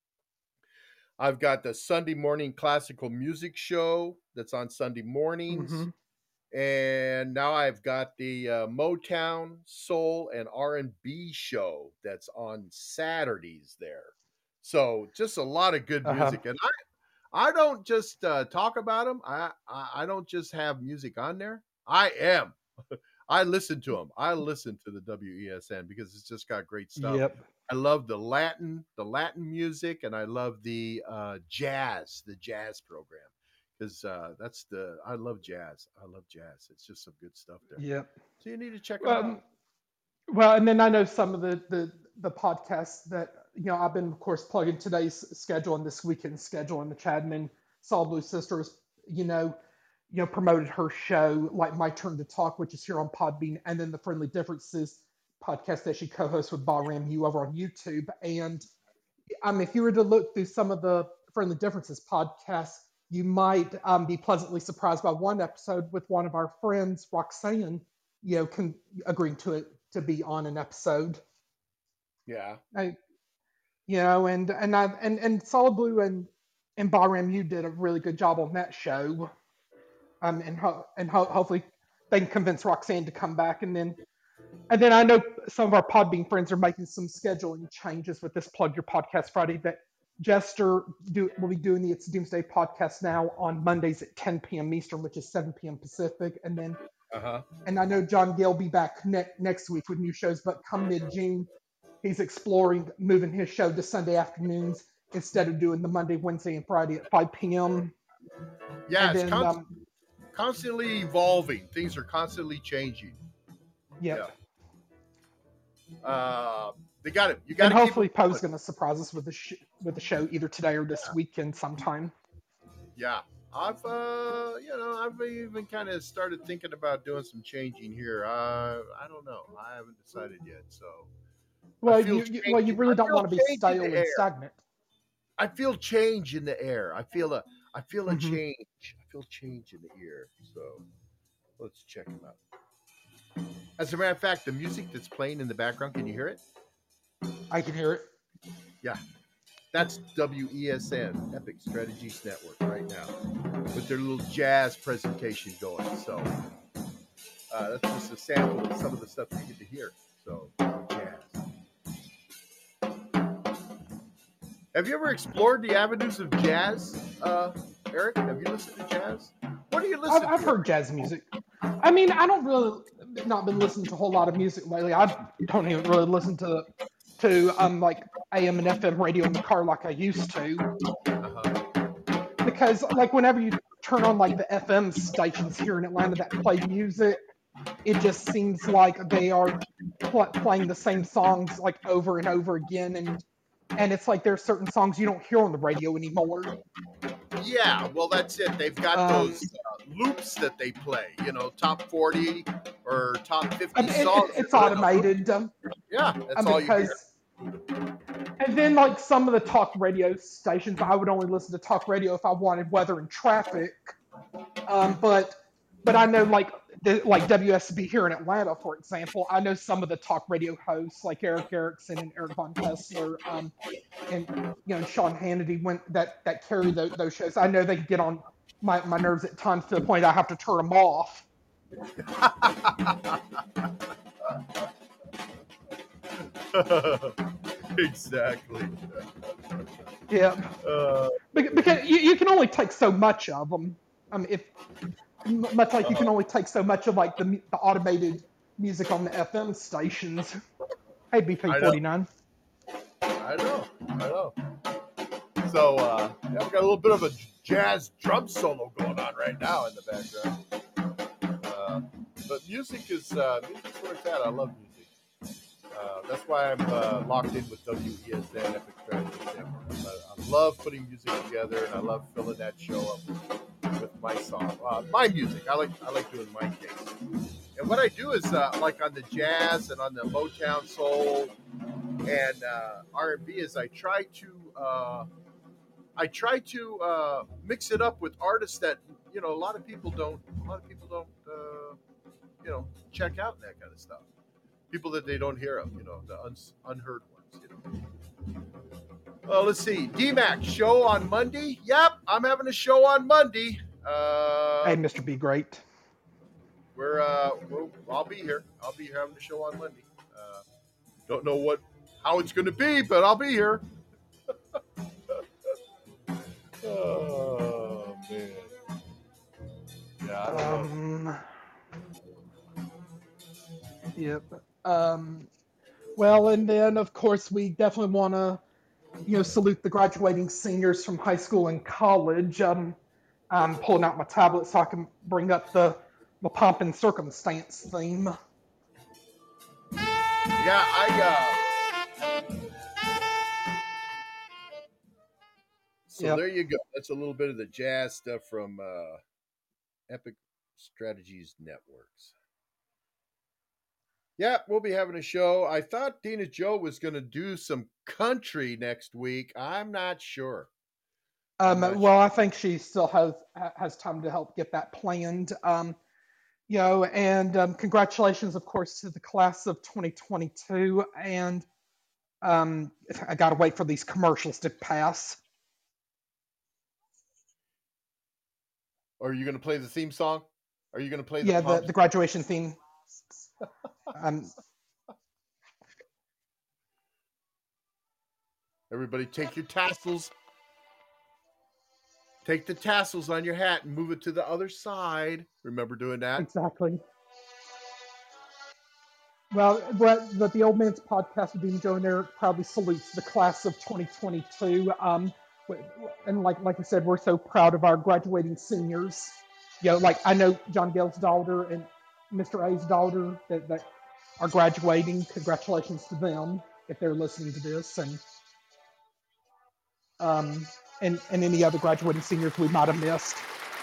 I've got the Sunday morning classical music show that's on Sunday mornings, Mm-hmm. and now I've got the uh, Motown, soul, and R and B show that's on Saturdays there. So just a lot of good Uh-huh. music, and I I don't just uh, talk about them. I, I I don't just have music on there. I am. I listen to them. I listen to the W E S N because it's just got great stuff. Yep. I love the Latin, the Latin music, and I love the uh, jazz, the jazz program, because uh, that's the I love jazz. I love jazz. It's just some good stuff there. Yep. So you need to check them out. Um, well, and then I know some of the, the the podcasts that you know I've been, of course, plugging today's schedule and this weekend's schedule, and the Chadman Saul Blue Sisters, you know, you know, promoted her show like My Turn to Talk, which is here on Podbean, and then the Friendly Differences podcast that she co-hosts with Bahram Hugh over on YouTube. And um, if you were to look through some of the Friendly Differences podcasts, you might um, be pleasantly surprised by one episode with one of our friends, Roxanne, you know, con- agreeing to it to be on an episode. Yeah. I, you know, and and I and and Solid Blue and and Bahram, you did a really good job on that show. Um, and ho- and ho- hopefully they can convince Roxanne to come back, and then and then I know some of our Podbean friends are making some scheduling changes with this Plug Your Podcast Friday. That Jester do, will be doing the It's Doomsday podcast now on Mondays at ten p.m. Eastern, which is seven p.m. Pacific, and then Uh-huh. and I know John Gale will be back ne- next week with new shows, but come mid-June, he's exploring moving his show to Sunday afternoons instead of doing the Monday, Wednesday, and Friday at five p.m. Yeah, And it's then, const- um, constantly evolving. Things are constantly changing. yep. Yeah. Uh, they got it. You And got to keep hopefully it Poe's going. going to surprise us with the sh- with the show either today or this weekend sometime. Yeah, I've uh, you know, I've even kind of started thinking about doing some changing here. Uh, I don't know. I haven't decided yet. So I Well, feel you, you well you change. really I don't feel want to be change in stale the and air. stagnant. I feel change in the air. I feel a. I feel a Mhm. change. I feel change in the air. So let's check them out. As a matter of fact, the music that's playing in the background, can you hear it? I can hear it. Yeah, that's W E S N, Epic Strategies Network, right now, with their little jazz presentation going. So uh, that's just a sample of some of the stuff you get to hear. So jazz. Have you ever explored the avenues of jazz, uh, Eric? Have you listened to jazz? What do you I've, listen I've to? heard jazz music. I mean, I don't really not been listening to a whole lot of music lately. I don't even really listen to to um like A M and F M radio in the car like I used to, Uh-huh. because like whenever you turn on like the F M stations here in Atlanta that play music, it just seems like they are pl- playing the same songs like over and over again, and and it's like there's certain songs you don't hear on the radio anymore. Yeah, well, that's it. They've got Um, those uh, loops that they play, you know, top forty or top I fifty mean, it, it's songs. it's They're in a loop. automated, um, Yeah, that's um, all you hear. because and then like some of the talk radio stations, I would only listen to talk radio if I wanted weather and traffic. Um, but but I know like the, like W S B here in Atlanta, for example, I know some of the talk radio hosts like Eric Erickson and Eric Von Kessler, um, and you know and Sean Hannity when that that carry those, those shows. I know they can get on my, my nerves at times to the point I have to turn them off. Exactly. Yeah, Uh, Bec- because you, you can only take so much of them. Um, if m- much like you uh, can only take so much of like the mu- the automated music on the F M stations. Hey, B P I know, forty-nine. I know, I know. So, uh, yeah, we got a little bit of a jazz drum solo going on right now in the background. Uh, but music is uh, music's where it's at. I love music. Uh, that's why I'm uh, locked in with W E S N Epic Strategies Network. I, I love putting music together, and I love filling that show up with, with my song, uh, my music. I like I like doing my thing. And what I do is uh, like on the jazz and on the Motown soul and uh, R and B is I try to uh, I try to uh, mix it up with artists that you know a lot of people don't a lot of people don't uh, you know check out and that kind of stuff. People that they don't hear of, you know, the un- unheard ones, you know. Well, let's see. D MAC show on Monday. Yep, I'm having a show on Monday. Uh, Hey, Mister B Great. we're, uh, we're I'll be here. I'll be here having a show on Monday. Uh, don't know what how it's going to be, but I'll be here. Oh man. Yeah, I don't know. Um, yep. Um, well, and then of course we definitely want to, you know, salute the graduating seniors from high school and college. Um, I'm pulling out my tablet so I can bring up the the pomp and circumstance theme. Yeah, I. Uh, so Yep. there you go. That's a little bit of the jazz stuff from uh, Epic Strategies Networks. Yeah, we'll be having a show. I thought Dina Joe was going to do some country next week. I'm not sure. I'm Um, not well, sure. I think she still has has time to help get that planned. Um, you know, and um, congratulations, of course, to the class of twenty twenty-two. And um, I got to wait for these commercials to pass. Are you going to play the theme song? Are you going to play the Yeah, the, pomp? the graduation theme. Um, Everybody, take your tassels. Take the tassels on your hat and move it to the other side. Remember doing that? exactly. Well, but, but the Old Man's Podcast with Dean Joe and Eric proudly salutes the class of twenty twenty-two. Um, and like like I said, we're so proud of our graduating seniors. You know, like I know John Gale's daughter and Mister A's daughter that, that are graduating. Congratulations to them if they're listening to this, and um, and and any other graduating seniors we might have missed.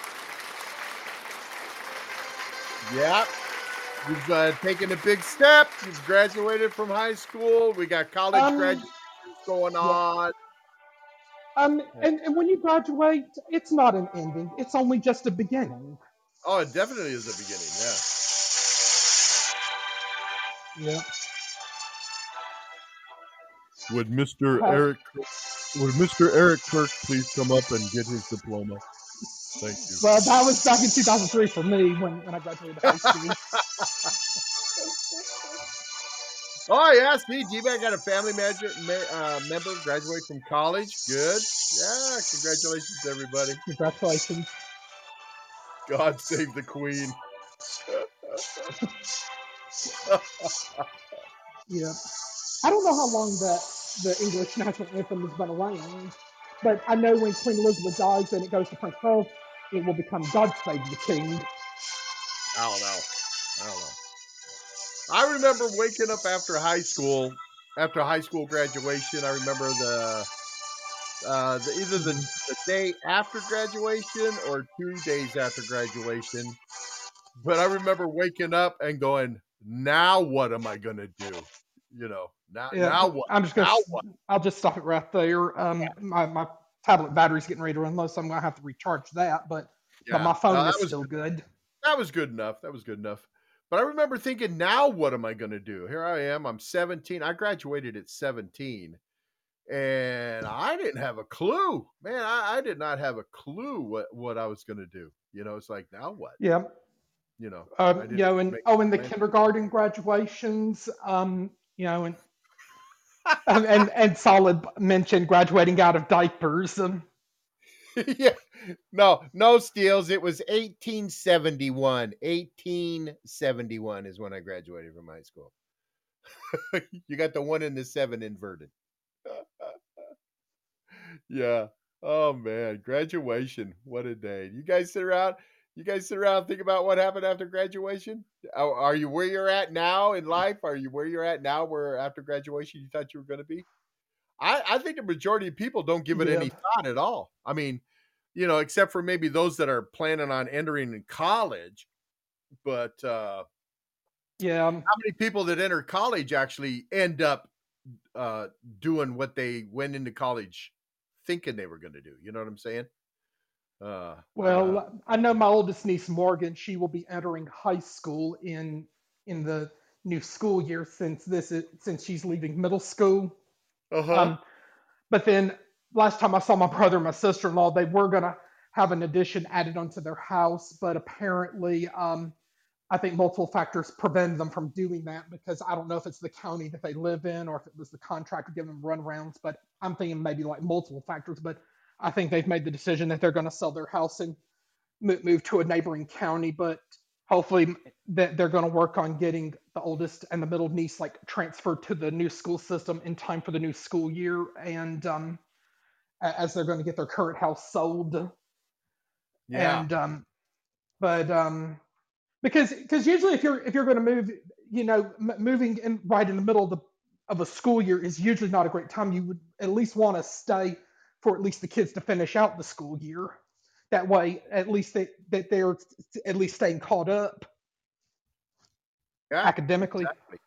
Yeah. You've uh, taken a big step. You've graduated from high school. We got college Um, graduations going yeah. on. Um, and, and when you graduate, it's not an ending. It's only just a beginning. Oh, it definitely is a beginning. Yeah. Yeah. Would Mister Uh, Eric would Mister Eric Kirk please come up and get his diploma? Thank you. Well, that was back in two thousand three for me when, when I graduated high school. Oh yeah, see, D-Bag got a family manager, uh, member graduate from college. Good. Yeah, congratulations, everybody. Congratulations. God save the Queen. Yeah. I don't know how long that the English national anthem has been around, but I know when Queen Elizabeth dies and it goes to Prince Charles, it will become God Save the King. I don't know. I don't know. I remember waking up after high school, after high school graduation. I remember the, uh, the either the, the day after graduation or two days after graduation. But I remember waking up and going, "Now what am I gonna do? You know, now Yeah, now what? I'm just gonna. Now what?" I'll just stop it right there. Um, my my tablet battery's getting ready to run low, so I'm gonna have to recharge that. But but Yeah, my phone no, that is was still good. good. That was good enough. That was good enough. But I remember thinking, now what am I going to do? Here I am. I'm seventeen. I graduated at seventeen. And I didn't have a clue. Man, I, I did not have a clue what, what I was going to do. You know, it's like, now what? Yeah. You know, Um, I you didn't know, and make oh, in the plans. kindergarten graduations, um, you know, and and and, and Solid mentioned graduating out of diapers. Um, Yeah. No, no steals. It was eighteen seventy-one. eighteen seventy-one is when I graduated from high school. You got the one and the seven inverted. Yeah. Oh man, graduation. What a day. You guys sit around, you guys sit around and think about what happened after graduation? Are, are you where you're at now in life? Are you where you're at now where after graduation you thought you were going to be? I, I think the majority of people don't give it yeah. any thought at all. I mean, you know, except for maybe those that are planning on entering in college. But uh, Yeah. Um, how many people that enter college actually end up uh, doing what they went into college thinking they were going to do? You know what I'm saying? Uh, well, uh, I know my oldest niece Morgan. She will be entering high school in in the new school year since this is since she's leaving middle school. uh-huh. Um, but then last time I saw my brother and my sister-in-law, they were gonna have an addition added onto their house, but apparently, um, I think multiple factors prevented them from doing that because I don't know if it's the county that they live in or if it was the contractor giving them runarounds. But I'm thinking maybe like multiple factors. But I think they've made the decision that they're going to sell their house and move to a neighboring county. But hopefully that they're going to work on getting the oldest and the middle niece like transferred to the new school system in time for the new school year, and um, as they're going to get their current house sold. Yeah. And um, but um, because because usually if you're if you're going to move, you know, m- moving in right in the middle of the of a school year is usually not a great time. You would at least want to stay for at least the kids to finish out the school year. That way, at least they, that they're at least staying caught up Yeah. academically. Exactly.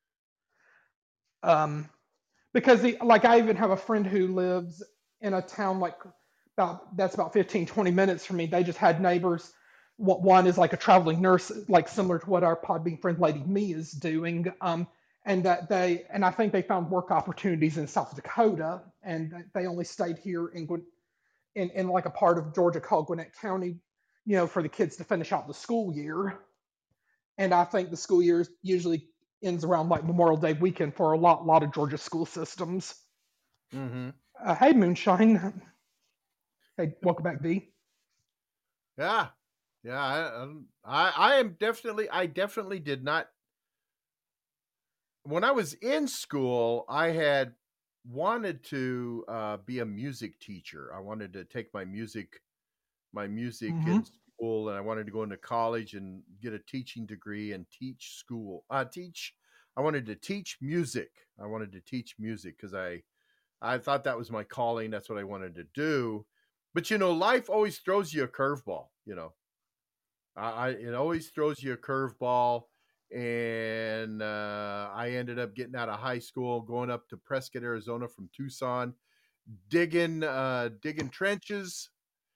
Um, because the, like I even have a friend who lives in a town like about that's about fifteen twenty minutes from me. They just had neighbors. What one is like a traveling nurse, like similar to what our Podbean friend Lady Me is doing. Um, and that they and I think they found work opportunities in South Dakota, and they only stayed here in in, in like a part of Georgia called Gwinnett County, you know, for the kids to finish out the school year. And I think the school year usually ends around like Memorial Day weekend for a lot lot of Georgia school systems. Mm-hmm. Uh, hey, Moonshine. Hey, welcome back, D. Yeah. Yeah. I, um, I, I am definitely, I definitely did not. When I was in school, I had wanted to uh, be a music teacher. I wanted to take my music, my music Mm-hmm. in school, and I wanted to go into college and get a teaching degree and teach school, uh, teach I wanted to teach music. I wanted to teach music because I I thought that was my calling. That's what I wanted to do. But you know, life always throws you a curveball. You know, I, I it always throws you a curveball, and uh, I ended up getting out of high school, going up to Prescott, Arizona from Tucson, digging uh, digging trenches,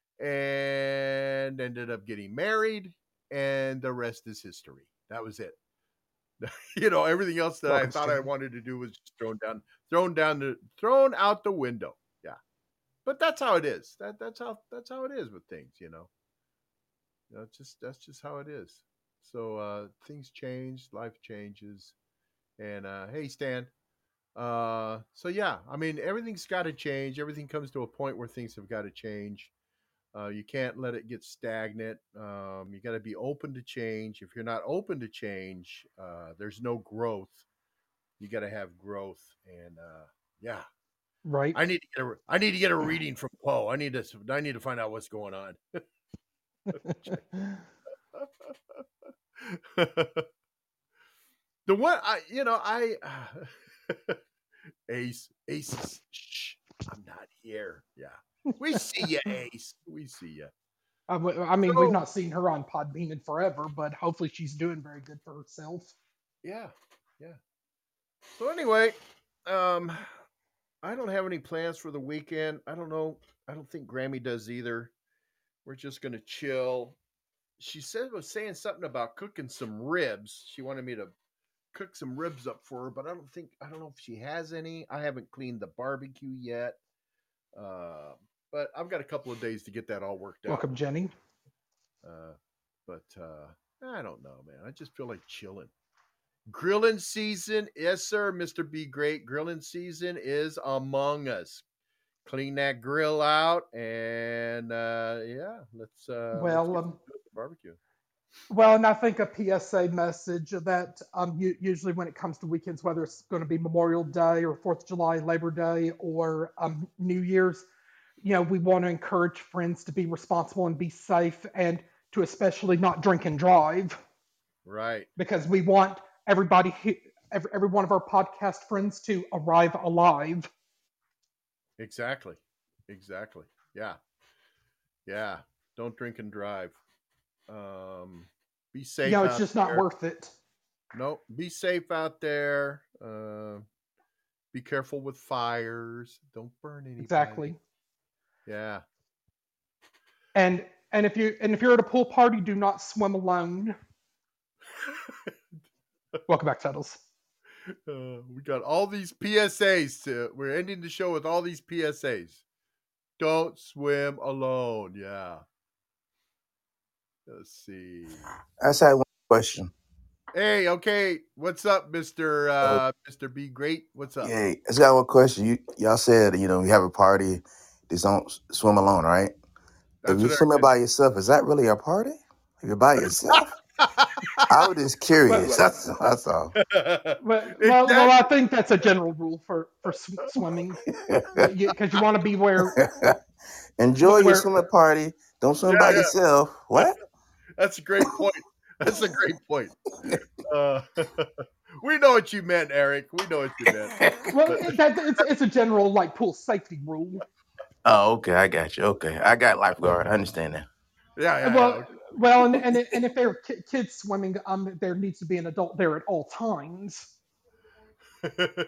and ended up getting married, and the rest is history. That was it. You know, everything else that I Welcome, thought I Stan. wanted to do was just thrown down, thrown down the, thrown out the window. Yeah, but that's how it is. That that's how that's how it is with things. You know, you know, it's just that's just how it is. So uh, things change, life changes, and uh, hey, Stan. Uh, so yeah, I mean, everything's got to change. Everything comes to a point where things have got to change. Uh, you can't let it get stagnant. Um, you got to be open to change. If you're not open to change, uh, there's no growth. You got to have growth, and uh, yeah, Right. I need to get a I need to get a reading from Poe. I need to I need to find out what's going on. The one I you know I Ace Ace. Shh, I'm not here. Yeah, we see you, Ace. We see you. I, w- I mean, we've So not seen her on Podbean in forever, but hopefully she's doing very good for herself. yeah, yeah. So anyway, um, I don't have any plans for the weekend. I don't know. I don't think Grammy does either. We're just gonna chill. She said was saying something about cooking some ribs. She wanted me to cook some ribs up for her, but I don't think I don't know if she has any. I haven't cleaned the barbecue yet. Uh, but I've got a couple of days to get that all worked out. Welcome, Jenny. Uh, but uh, I don't know, man. I just feel like chilling. Grilling season, yes, sir, Mister B Great. Grilling season is among us. Clean that grill out, and uh, yeah, let's uh, let's Well, get um, some barbecue. well, and I think a P S A message that um, u- usually when it comes to weekends, whether it's going to be Memorial Day or Fourth of July, Labor Day, or um, New Year's, you know, we want to encourage friends to be responsible and be safe, and to especially not drink and drive, Right, because we want everybody, he- every, every one of our podcast friends to arrive alive. exactly, exactly. Yeah, yeah. Don't drink and drive. Um, be You safe know, it's out just not there. worth it. No, be safe out there. Uh, be careful with fires. Don't burn anybody. Exactly. Yeah. And and if you and if you're at a pool party, do not swim alone. Welcome back, Tuttles. Uh, we got all these P S As. To, we're ending the show with all these P S As. Don't swim alone. Yeah. Let's see. I just had one question. Hey, okay. What's up, Mister Uh, Uh, Mister B Great? What's up? yeah, I just got one question. You y'all said, you know, you have a party, just don't s- swim alone, right? That's If you're what swimming by yourself, is that really a party? If you're by yourself? I was just curious. Well, That's, that's all. well, well, well, I exactly. think that's a general rule for for sw- swimming, because you, 'cause you want to be where Enjoy your where. swimming party. Don't swim Yeah, by yeah. yourself. What? That's a great point. That's a great point. Uh, we know what you meant, Eric. We know what you meant. Well, But it, that it's it's a general like pool safety rule. Oh, okay. I got you. Okay. I got lifeguard. I understand that. yeah, yeah, yeah. Well, well, and and and if there are ki- kids swimming, um, there needs to be an adult there at all times. Okay.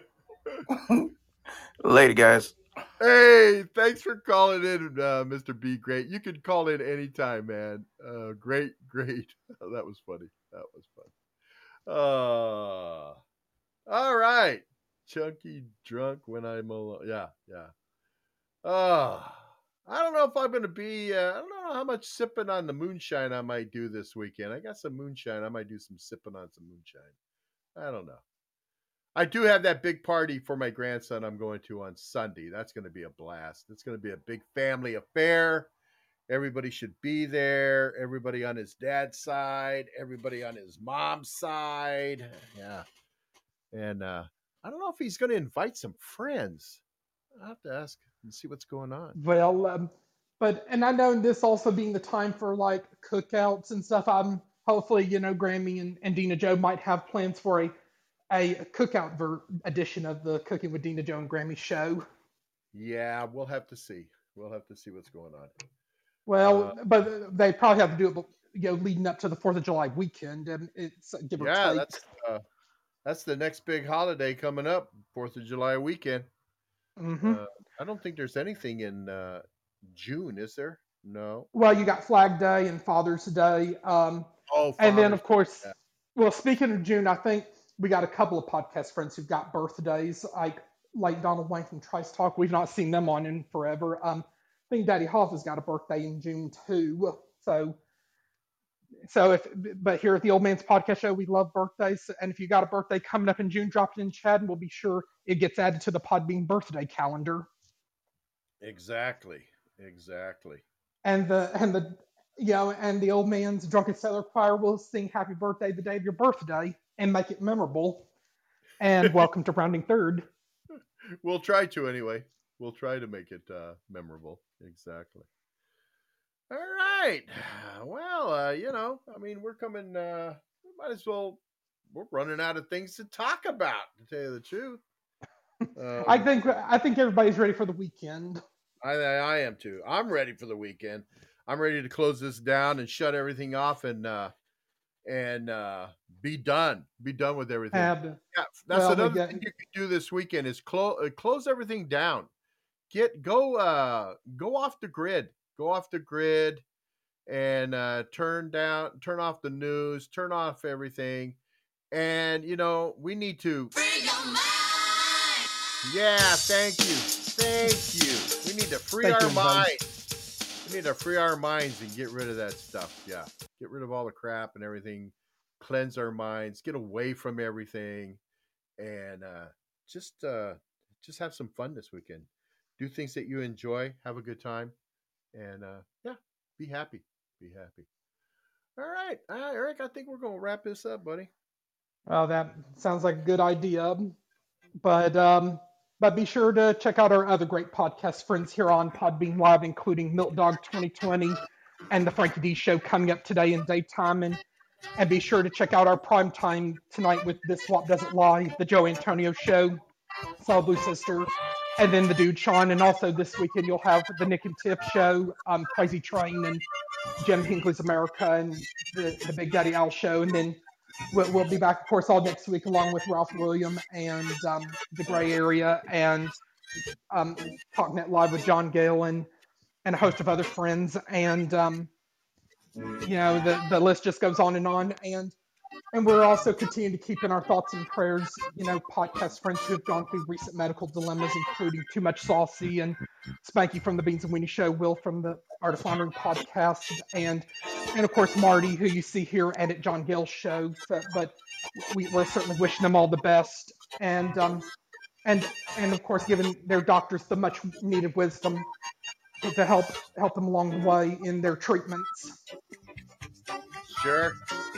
Later, guys. Hey, thanks for calling in, uh, Mister B. Great. You can call in anytime, man. Uh, great, great. That was funny. That was fun. Uh, all right. Chunky drunk when I'm alone. Yeah, yeah. Uh, I don't know if I'm going to be, uh, I don't know how much sipping on the moonshine I might do this weekend. I got some moonshine. I might do some sipping on some moonshine. I don't know. I do have that big party for my grandson I'm going to on Sunday. That's going to be a blast. It's going to be a big family affair. Everybody should be there. Everybody on his dad's side, everybody on his mom's side. Yeah. And uh, I don't know if he's going to invite some friends. I'll have to ask and see what's going on. Well, um, but and I know this also being the time for like cookouts and stuff. I'm hopefully, you know, Grammy and, and Dina Joe might have plans for a a cookout ver- edition of the Cooking with Dina Joe and Grammy show. Yeah, we'll have to see. We'll have to see what's going on. Well, Uh, but they probably have to do it, you know, leading up to the Fourth of July weekend, and it's give or yeah, take. that's uh, that's the next big holiday coming up, Fourth of July weekend. hmm Uh, I don't think there's anything in uh, June, is there? No. Well, you got Flag Day and Father's Day, um, Oh, and then Father's of course, Day. well, speaking of June, I think we got a couple of podcast friends who've got birthdays, like like Donald Wayne from Trice Talk. We've not seen them on in forever. Um, I think Daddy Hoff has got a birthday in June too. So, so if but here at the Old Man's Podcast Show, we love birthdays, and if you got a birthday coming up in June, drop it in chat, and we'll be sure it gets added to the Podbean birthday calendar. Exactly. Exactly. And the and the you know and the Old Man's Drunken Sailor Choir will sing Happy Birthday the day of your birthday and make it memorable. And welcome to Rounding Third. We'll try to anyway. We'll try to make it uh, memorable. Exactly. All right. Well, uh, you know, I mean, we're coming. Uh, we might as well. We're running out of things to talk about, to tell you the truth. Um, I think I think everybody's ready for the weekend. I, I am too. I'm ready for the weekend. I'm ready to close this down and shut everything off and uh, and uh, be done. Be done with everything. And, Yeah, that's well, we another get- thing you can do this weekend is close uh, close everything down. Get go uh, go off the grid. Go off the grid and uh, turn down, turn off the news, turn off everything. And you know we need to. Free your mind. Yeah, thank you, thank you. We need to free Thank our you, Buzz. minds. We need to free our minds and get rid of that stuff. Yeah, get rid of all the crap and everything. Cleanse our minds. Get away from everything, and uh, just uh, just have some fun this weekend. Do things that you enjoy. Have a good time, and uh, yeah, be happy. Be happy. All right, uh, Eric. I think we're gonna wrap this up, buddy. Well, that sounds like a good idea. But um, but be sure to check out our other great podcast friends here on Podbean Live, including Milk Dog twenty twenty and the Frankie D Show coming up today in daytime. And and be sure to check out our prime time tonight with This Swap Doesn't Lie, the Joe Antonio Show, Solid Blue Sister, and then the Dude Sean. And also this weekend you'll have the Nick and Tiff Show, um, Crazy Train, and Jim Hinckley's America, and the, the Big Daddy Al Show. And then we'll, we'll be back, of course, all next week along with Ralph William and um, the Gray Area and um, TalkNet Live with John Galen and a host of other friends. And um, you know the the list just goes on and on. And and we're also continuing to keep in our thoughts and prayers, you know, podcast friends who have gone through recent medical dilemmas, including Too Much Saucy and Spanky from the Beans and Weenie Show, Will from the Art of Floundering podcast, and and of course Marty, who you see here and at John Gale's show. So, but we, we're certainly wishing them all the best, and um and and of course giving their doctors the much needed wisdom to help help them along the way in their treatments. Sure.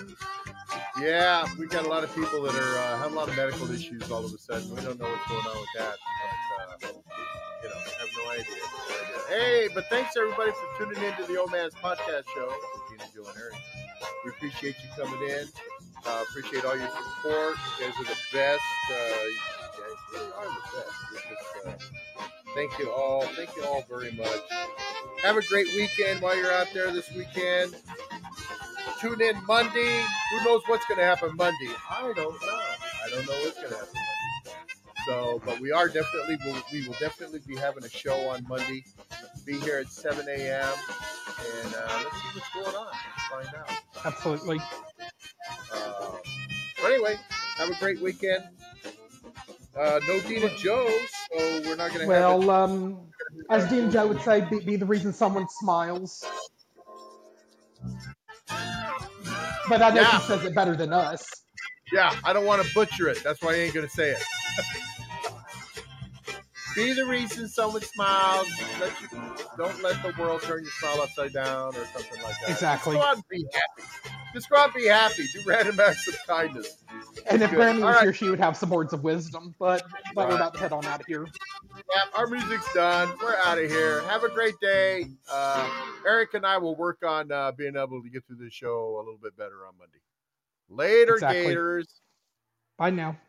Yeah, we've got a lot of people that are uh, have a lot of medical issues all of a sudden. We don't know what's going on with that, but uh, you know, have no idea. no idea. Hey, but thanks everybody for tuning in to the Old Man's Podcast Show with Dina, Joe, and Eric. We appreciate you coming in. Uh, appreciate all your support. You guys are the best. Uh, you guys really are the best. We're just, uh, thank you all. Thank you all very much. Have a great weekend while you're out there this weekend. Tune in Monday. Who knows what's going to happen Monday? I don't know. I don't know what's going to happen Monday. So, but we are definitely, we'll, we will definitely be having a show on Monday. Be here at seven a.m. And uh, let's see what's going on. Let's find out. Absolutely. Uh, but anyway, have a great weekend. Uh, no Dina Joe, so we're not going to Well, have um, as Dean Joe would say, be, be the reason someone smiles. But I know Yeah. he says it better than us. Yeah, I don't want to butcher it. That's why I ain't going to say it. Be the reason someone smiles. Let you, don't let the world turn your smile upside down or something like that. Exactly. Just go out and be happy. Just go out and be happy. Do random acts of kindness. And if Good. Grammy All was right. here, she would have some words of wisdom. But but we're Right. about to head on out of here. Yeah, our music's done. We're out of here. Have a great day. Uh, Eric and I will work on uh, being able to get through this show a little bit better on Monday. Later, Exactly. Gators. Bye now.